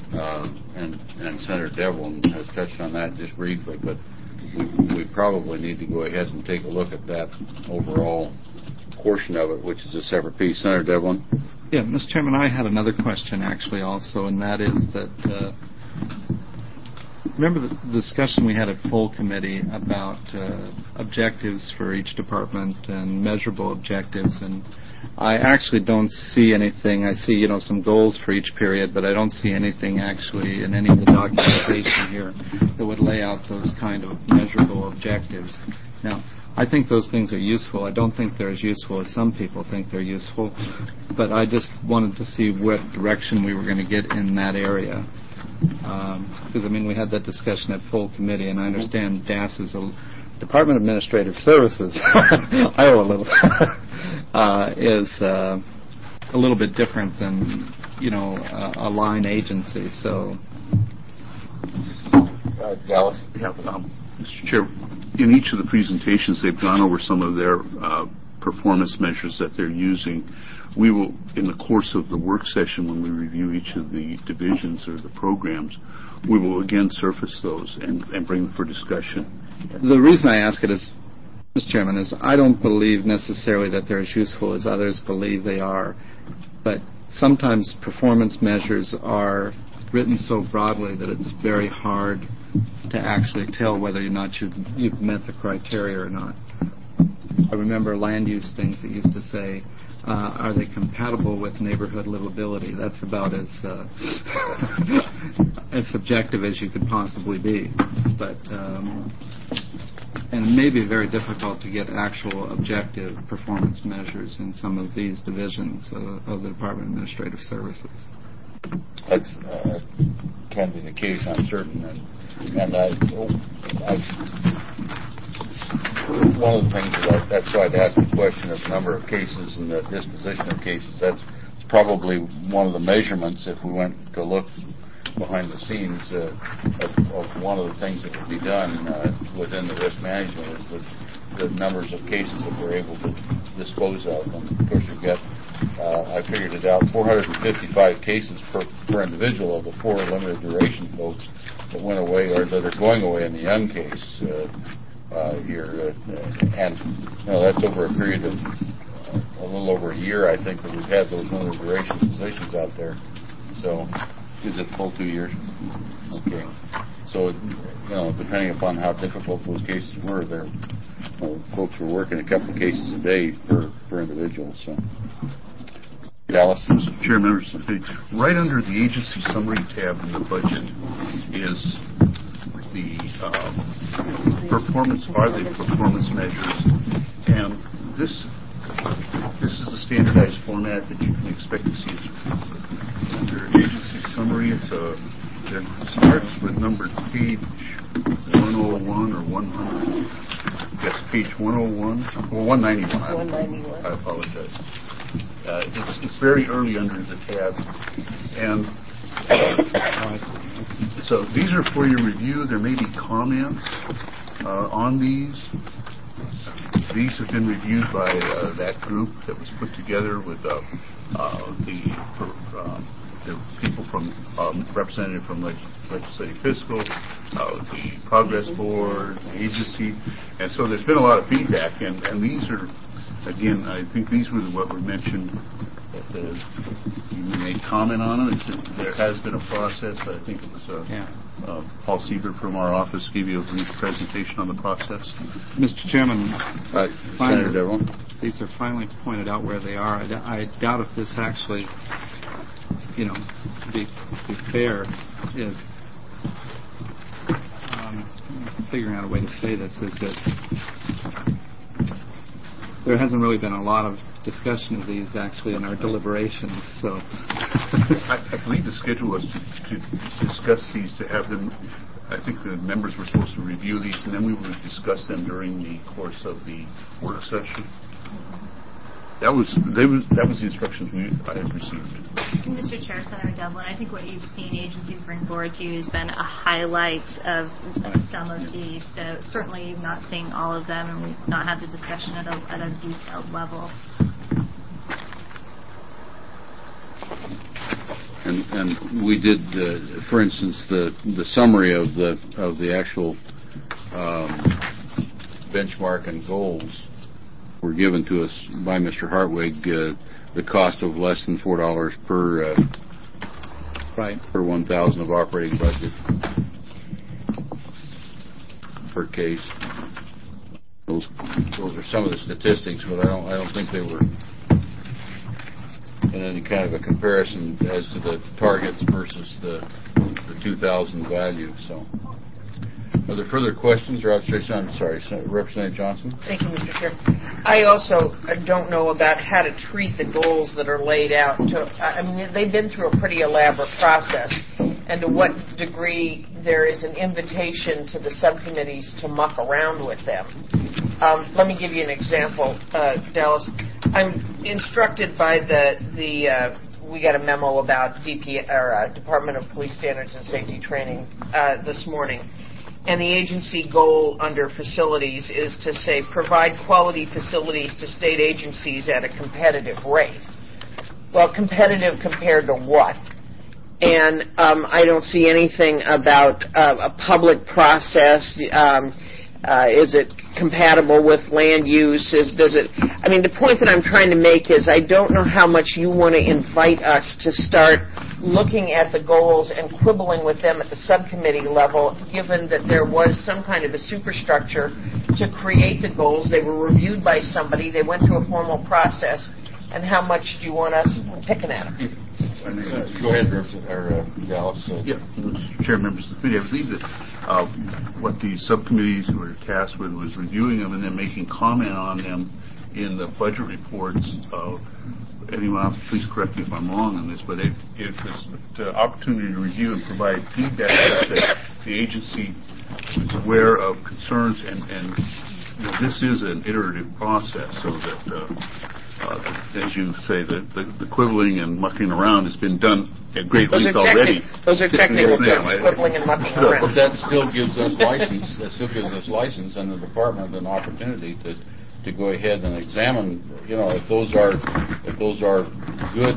Speaker 1: and Senator Devlin has touched on that just briefly, but we probably need to go ahead and take a look at that overall portion of it, which is a separate piece. Senator Devlin?
Speaker 6: Yeah, Mr. Chairman, I had another question actually also, and that is that remember the discussion we had at full committee about objectives for each department and measurable objectives, and I actually don't see anything. I see, some goals for each period, but I don't see anything actually in any of the documentation here that would lay out those kind of measurable objectives. Now, I think those things are useful. I don't think they're as useful as some people think they're useful, but I just wanted to see what direction we were going to get in that area. Because, we had that discussion at full committee, and I understand DAS is a Department of Administrative Services, Iowa little, is a little bit different than, a line agency, so...
Speaker 5: Dallas?
Speaker 2: Yeah, Mr. Chair, in each of the presentations, they've gone over some of their performance measures that they're using. We will, in the course of the work session, when we review each of the divisions or the programs, we will again surface those and bring them for discussion.
Speaker 6: The reason I ask it is, Mr. Chairman, is I don't believe necessarily that they're as useful as others believe they are, but sometimes performance measures are written so broadly that it's very hard to actually tell whether or not you've met the criteria or not. I remember land use things that used to say, are they compatible with neighborhood livability? That's about as as subjective as you could possibly be. But and it may be very difficult to get actual objective performance measures in some of these divisions of the Department of Administrative Services.
Speaker 1: That's can be the case, I'm certain. And one of the things that's why I'd asked the question of number of cases and the disposition of cases. That's probably one of the measurements, if we went to look behind the scenes, of one of the things that would be done within the risk management is the numbers of cases that we're able to dispose of. And of course, we've got, I figured it out, 455 cases per individual of the 4 limited duration folks that went away or that are going away in the young case here. And that's over a period of a little over a year, I think, that we've had those limited duration positions out there. So, is it full 2 years? Okay. So, depending upon how difficult those cases were, folks were working a couple of cases a day per individual. So, Dallas?
Speaker 2: Mr. Chair, members, right under the agency summary tab in the budget is the performance measures, and this is the standardized format that you can expect to see. Under agency summary, it starts with number page 101 or 100. Yes, page 101 or 191.
Speaker 8: 191.
Speaker 2: I apologize. It's very early under the tab, and so these are for your review. There may be comments on these. These have been reviewed by that group that was put together with the people from representative from Legislative Fiscal, the Progress Board, the agency, and so there's been a lot of feedback, and these are, again, I think these were what were mentioned. You may comment on them. There has been a process. I think it was Paul Siebert from our office gave you a brief presentation on the process.
Speaker 6: Mr. Chairman,
Speaker 1: Senator Devlin.
Speaker 6: These are finally pointed out where they are. I doubt if this actually, to be fair, is figuring out a way to say this, is that there hasn't really been a lot of discussion of these actually in our deliberations. So
Speaker 2: I believe the schedule was to discuss these, to have them. I think the members were supposed to review these, and then we would discuss them during the course of the work session. That was the instructions I had received.
Speaker 4: Mr. Chair, Senator Devlin, I think what you've seen agencies bring forward to you has been a highlight of some of these. So certainly you've not seen all of them, and we've not had the discussion at a detailed level.
Speaker 1: And we did, for instance, the summary of the actual benchmark and goals were given to us by Mr. Hartwig. The cost of less than $4 per 1,000 of operating budget per case. Those are some of the statistics, but I don't think they were in any kind of a comparison as to the targets versus the 2,000 value. So Are there further questions or observations? I'm sorry, Representative Johnson.
Speaker 9: Thank you, Mr. Chair. I also don't know about how to treat the goals that are laid out. I mean, they've been through a pretty elaborate process, and to what degree there is an invitation to the subcommittees to muck around with them. Let me give you an example, Dallas. I'm instructed by we got a memo about Department of Police Standards and Safety Training this morning. And the agency goal under facilities is to say, provide quality facilities to state agencies at a competitive rate. Well, competitive compared to what? And I don't see anything about a public process. Is it compatible with land use? I mean, the point that I'm trying to make is I don't know how much you want to invite us to start looking at the goals and quibbling with them at the subcommittee level, given that there was some kind of a superstructure to create the goals. They were reviewed by somebody. They went through a formal process. And how much do you want us picking at them?
Speaker 1: Go ahead, Dallas.
Speaker 2: Mr. Chair, members of the committee, I believe that what the subcommittees were tasked with was reviewing them and then making comment on them in the budget reports. Anyone else, please correct me if I'm wrong on this, but it was the opportunity to review and provide feedback that the agency is aware of concerns, and this is an iterative process, so that, as you say, the quibbling and mucking around has been done at great length already.
Speaker 9: Those are technical terms, quibbling and mucking around.
Speaker 1: But that still gives us license. And the department an opportunity to go ahead and examine, if those are good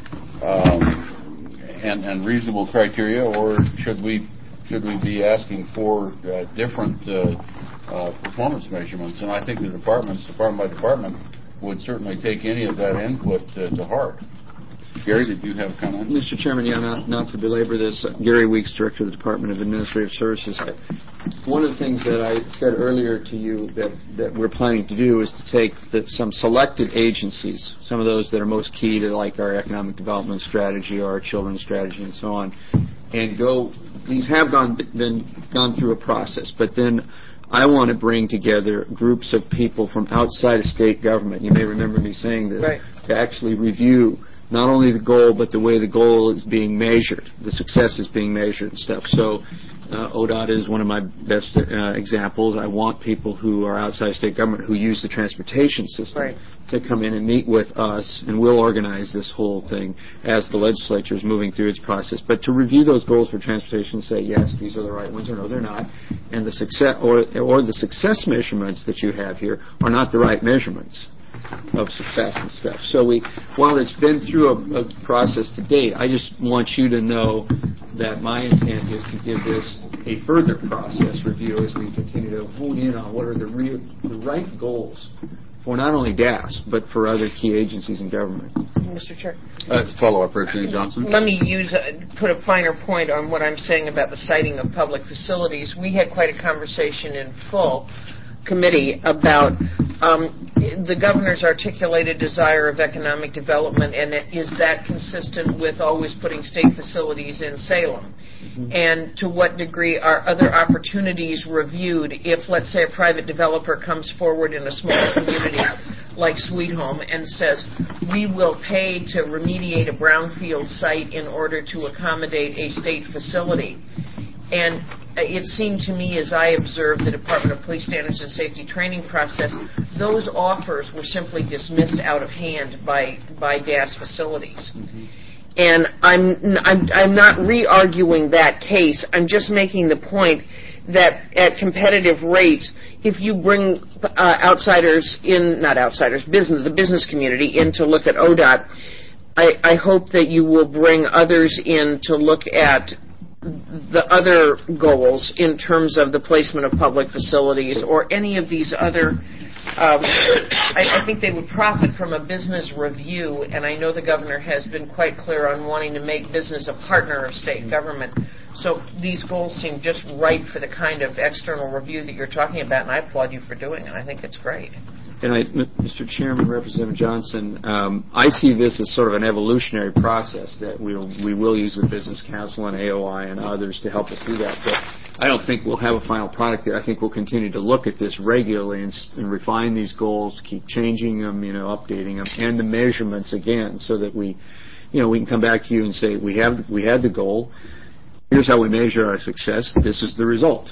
Speaker 1: and reasonable criteria, or should we be asking for different performance measurements? And I think the department by department would certainly take any of that input to heart. Gary, did you have a comment?
Speaker 11: Mr. Chairman, not to belabor this, Gary Weeks, Director of the Department of Administrative Services. One of the things that I said earlier to you that we're planning to do is to take some selected agencies, some of those that are most key to like our economic development strategy or our children's strategy and so on, and these have gone through a process, but then I want to bring together groups of people from outside of state government. You may remember me saying this,
Speaker 9: right,
Speaker 11: to actually review not only the goal, but the way the goal is being measured, the success is being measured and stuff. So ODOT is one of my best examples. I want people who are outside state government who use the transportation system,
Speaker 9: right,
Speaker 11: to come in and meet with us, and we'll organize this whole thing as the legislature is moving through its process. But to review those goals for transportation and say, yes, these are the right ones, or no, they're not, and the success or the success measurements that you have here are not the right measurements of success and stuff. So while it's been through a process to date, I just want you to know that my intent is to give this a further process review as we continue to hone in on what are the right goals for not only DAS, but for other key agencies in government.
Speaker 9: Mr. Chair.
Speaker 1: Follow-up, Representative Johnson.
Speaker 9: Let me put a finer point on what I'm saying about the siting of public facilities. We had quite a conversation in full committee about the governor's articulated desire of economic development, and is that consistent with always putting state facilities in Salem? Mm-hmm. And to what degree are other opportunities reviewed if, let's say, a private developer comes forward in a small community like Sweet Home and says, we will pay to remediate a brownfield site in order to accommodate a state facility. And it seemed to me, as I observed the Department of Police Standards and Safety Training process, those offers were simply dismissed out of hand by DAS facilities. Mm-hmm. And I'm not re-arguing that case. I'm just making the point that at competitive rates, if you bring the business community in to look at ODOT, I hope that you will bring others in to look at the other goals in terms of the placement of public facilities or any of these other. I think they would profit from a business review, and I know the governor has been quite clear on wanting to make business a partner of state government. So these goals seem just right for the kind of external review that you're talking about, and I applaud you for doing it. I think it's great.
Speaker 11: And Mr. Chairman, Representative Johnson, I see this as sort of an evolutionary process that we will use the Business Council and AOI and others to help us do that. But I don't think we'll have a final product there. I think we'll continue to look at this regularly and refine these goals, keep changing them, updating them, and the measurements again, so that we can come back to you and say we had the goal. Here's how we measure our success. This is the result.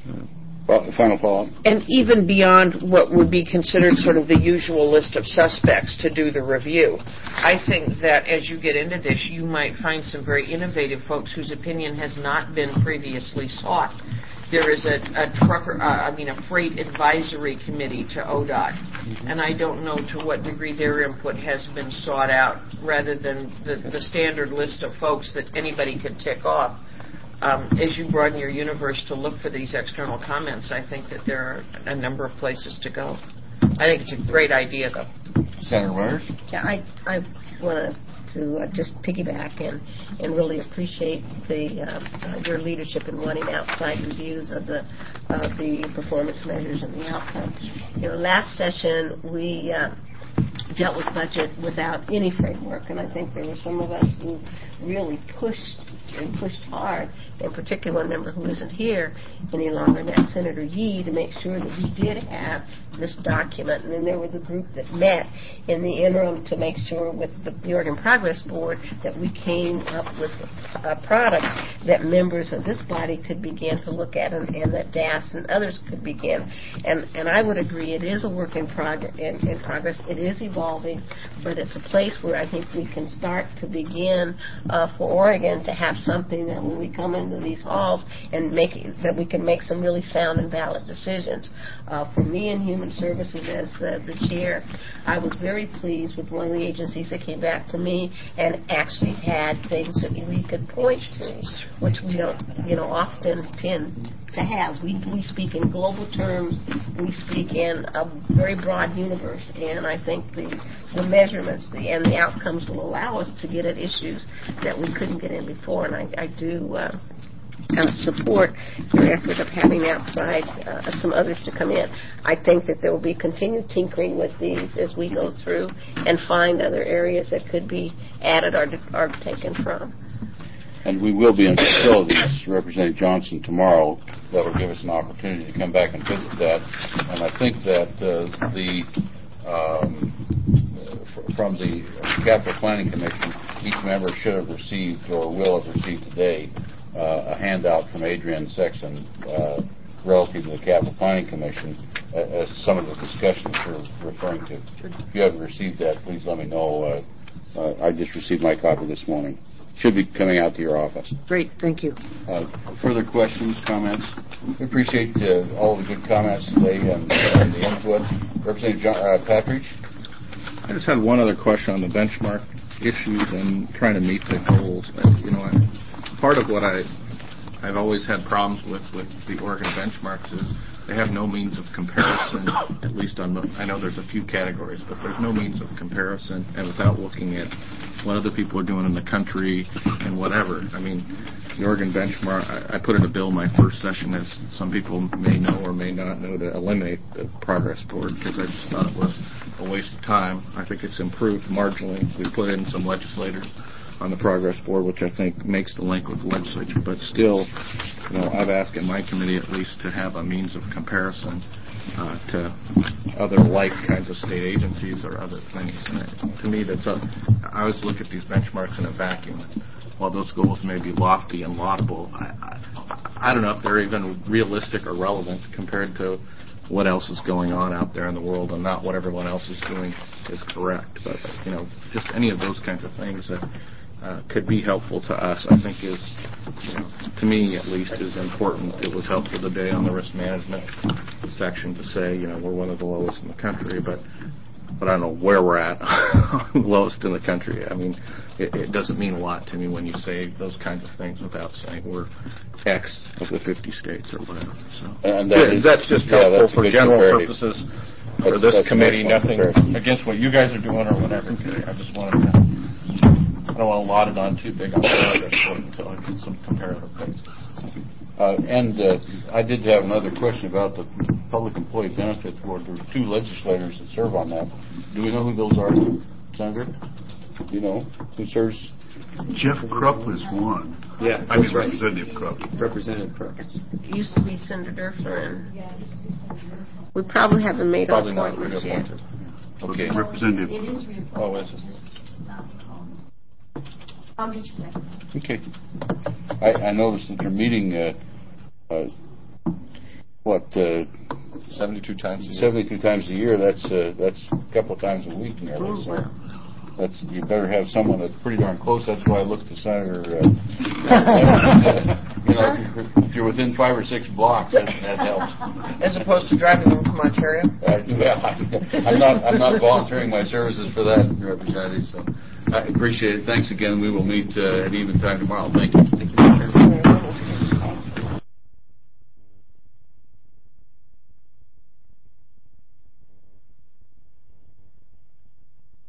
Speaker 1: Final follow-up.
Speaker 9: And even beyond what would be considered sort of the usual list of suspects to do the review, I think that as you get into this, you might find some very innovative folks whose opinion has not been previously sought. There is a freight advisory committee to ODOT, and I don't know to what degree their input has been sought out, rather than the standard list of folks that anybody could tick off. As you broaden your universe to look for these external comments, I think that there are a number of places to go. I think it's a great idea, though.
Speaker 1: Senator Myers?
Speaker 8: Yeah, I want to just piggyback and really appreciate your leadership in wanting outside reviews of the performance measures and the outcomes. Last session we dealt with budget without any framework, and I think there were some of us who really pushed hard, in particular one member who isn't here any longer, and that's Senator Yee, to make sure that we did have this document. And then there was a group that met in the interim to make sure with the Oregon Progress Board that we came up with a product that members of this body could begin to look at, and that DAS and others could begin. And I would agree it is a work in progress. It is evolving, but it's a place where I think we can start to begin for Oregon to have something that when we come into these halls and that we can make some really sound and valid decisions. For me in Human Services as the chair, I was very pleased with one of the agencies that came back to me and actually had things that we could point to, which we don't often tend to have. We speak in global terms. We speak in a very broad universe, and I think the measurements and the outcomes will allow us to get at issues that we couldn't get in before. And I do support your effort of having outside some others to come in. I think that there will be continued tinkering with these as we go through and find other areas that could be added or taken from.
Speaker 1: And we will be in facilities, Representative Johnson, tomorrow. That will give us an opportunity to come back and visit that. And I think that from the Capital Planning Commission, each member should have received or will have received today a handout from Adrienne Sexton relative to the Capital Planning Commission as some of the discussions you're referring to. If you haven't received that, please let me know. I just received my copy this morning. Should be coming out to your office.
Speaker 9: Great, thank you.
Speaker 1: Further questions, comments? We appreciate all the good comments today and the input. Representative Patridge?
Speaker 5: I just had one other question on the benchmark issues and trying to meet the goals. Part of what I've always had problems with the Oregon benchmarks is they have no means of comparison, at least I know there's a few categories, but there's no means of comparison, and without looking at what other people are doing in the country and whatever. I mean, the Oregon benchmark, I put in a bill my first session, as some people may know or may not know, to eliminate the Progress Board, because I just thought it was a waste of time. I think it's improved marginally. We put in some legislators on the Progress Board, which I think makes the link with the legislature. But still, I've asked in my committee at least to have a means of comparison to other like kinds of state agencies or other things. And to me, I always look at these benchmarks in a vacuum. While those goals may be lofty and laudable, I don't know if they're even realistic or relevant compared to what else is going on out there in the world, and not what everyone else is doing is correct. But just any of those kinds of things that could be helpful to us, I think is, to me at least, is important. It was helpful today on the risk management section to say, we're one of the lowest in the country, but I don't know where we're at, lowest in the country. I mean, it doesn't mean a lot to me when you say those kinds of things without saying we're X of the 50 states or whatever. So that's just helpful for general purposes for this committee. Nothing against what you guys are doing or whatever. I just wanted to. I don't want to lot it on too big on progress until I get some comparative basis.
Speaker 1: I did have another question about the Public Employee Benefits Board. There's 2 legislators that serve on that. Do we know who those are, Senator? Do you know who serves
Speaker 2: Jeff Krupp is one.
Speaker 11: Yeah,
Speaker 2: I mean
Speaker 11: that's right.
Speaker 2: Representative Krupp.
Speaker 11: Representative Crook.
Speaker 8: It used to be Senator Flynn. We probably haven't made our
Speaker 1: Probably not
Speaker 8: appointments yet.
Speaker 1: reappointed. Okay.
Speaker 2: Representative.
Speaker 1: Oh, is it? Okay. I noticed that you're meeting,
Speaker 5: 72 times a year.
Speaker 1: 72 times a year. That's a couple of times a week nearly. So you better have someone that's pretty darn close. That's why I looked to Senator. If you're within 5 or 6 blocks, that helps.
Speaker 9: As opposed to driving them from Ontario?
Speaker 1: I'm not volunteering my services for that, Representative. So I appreciate it. Thanks again. We will meet at even time tomorrow. Thank you.
Speaker 8: Thank you, Mr.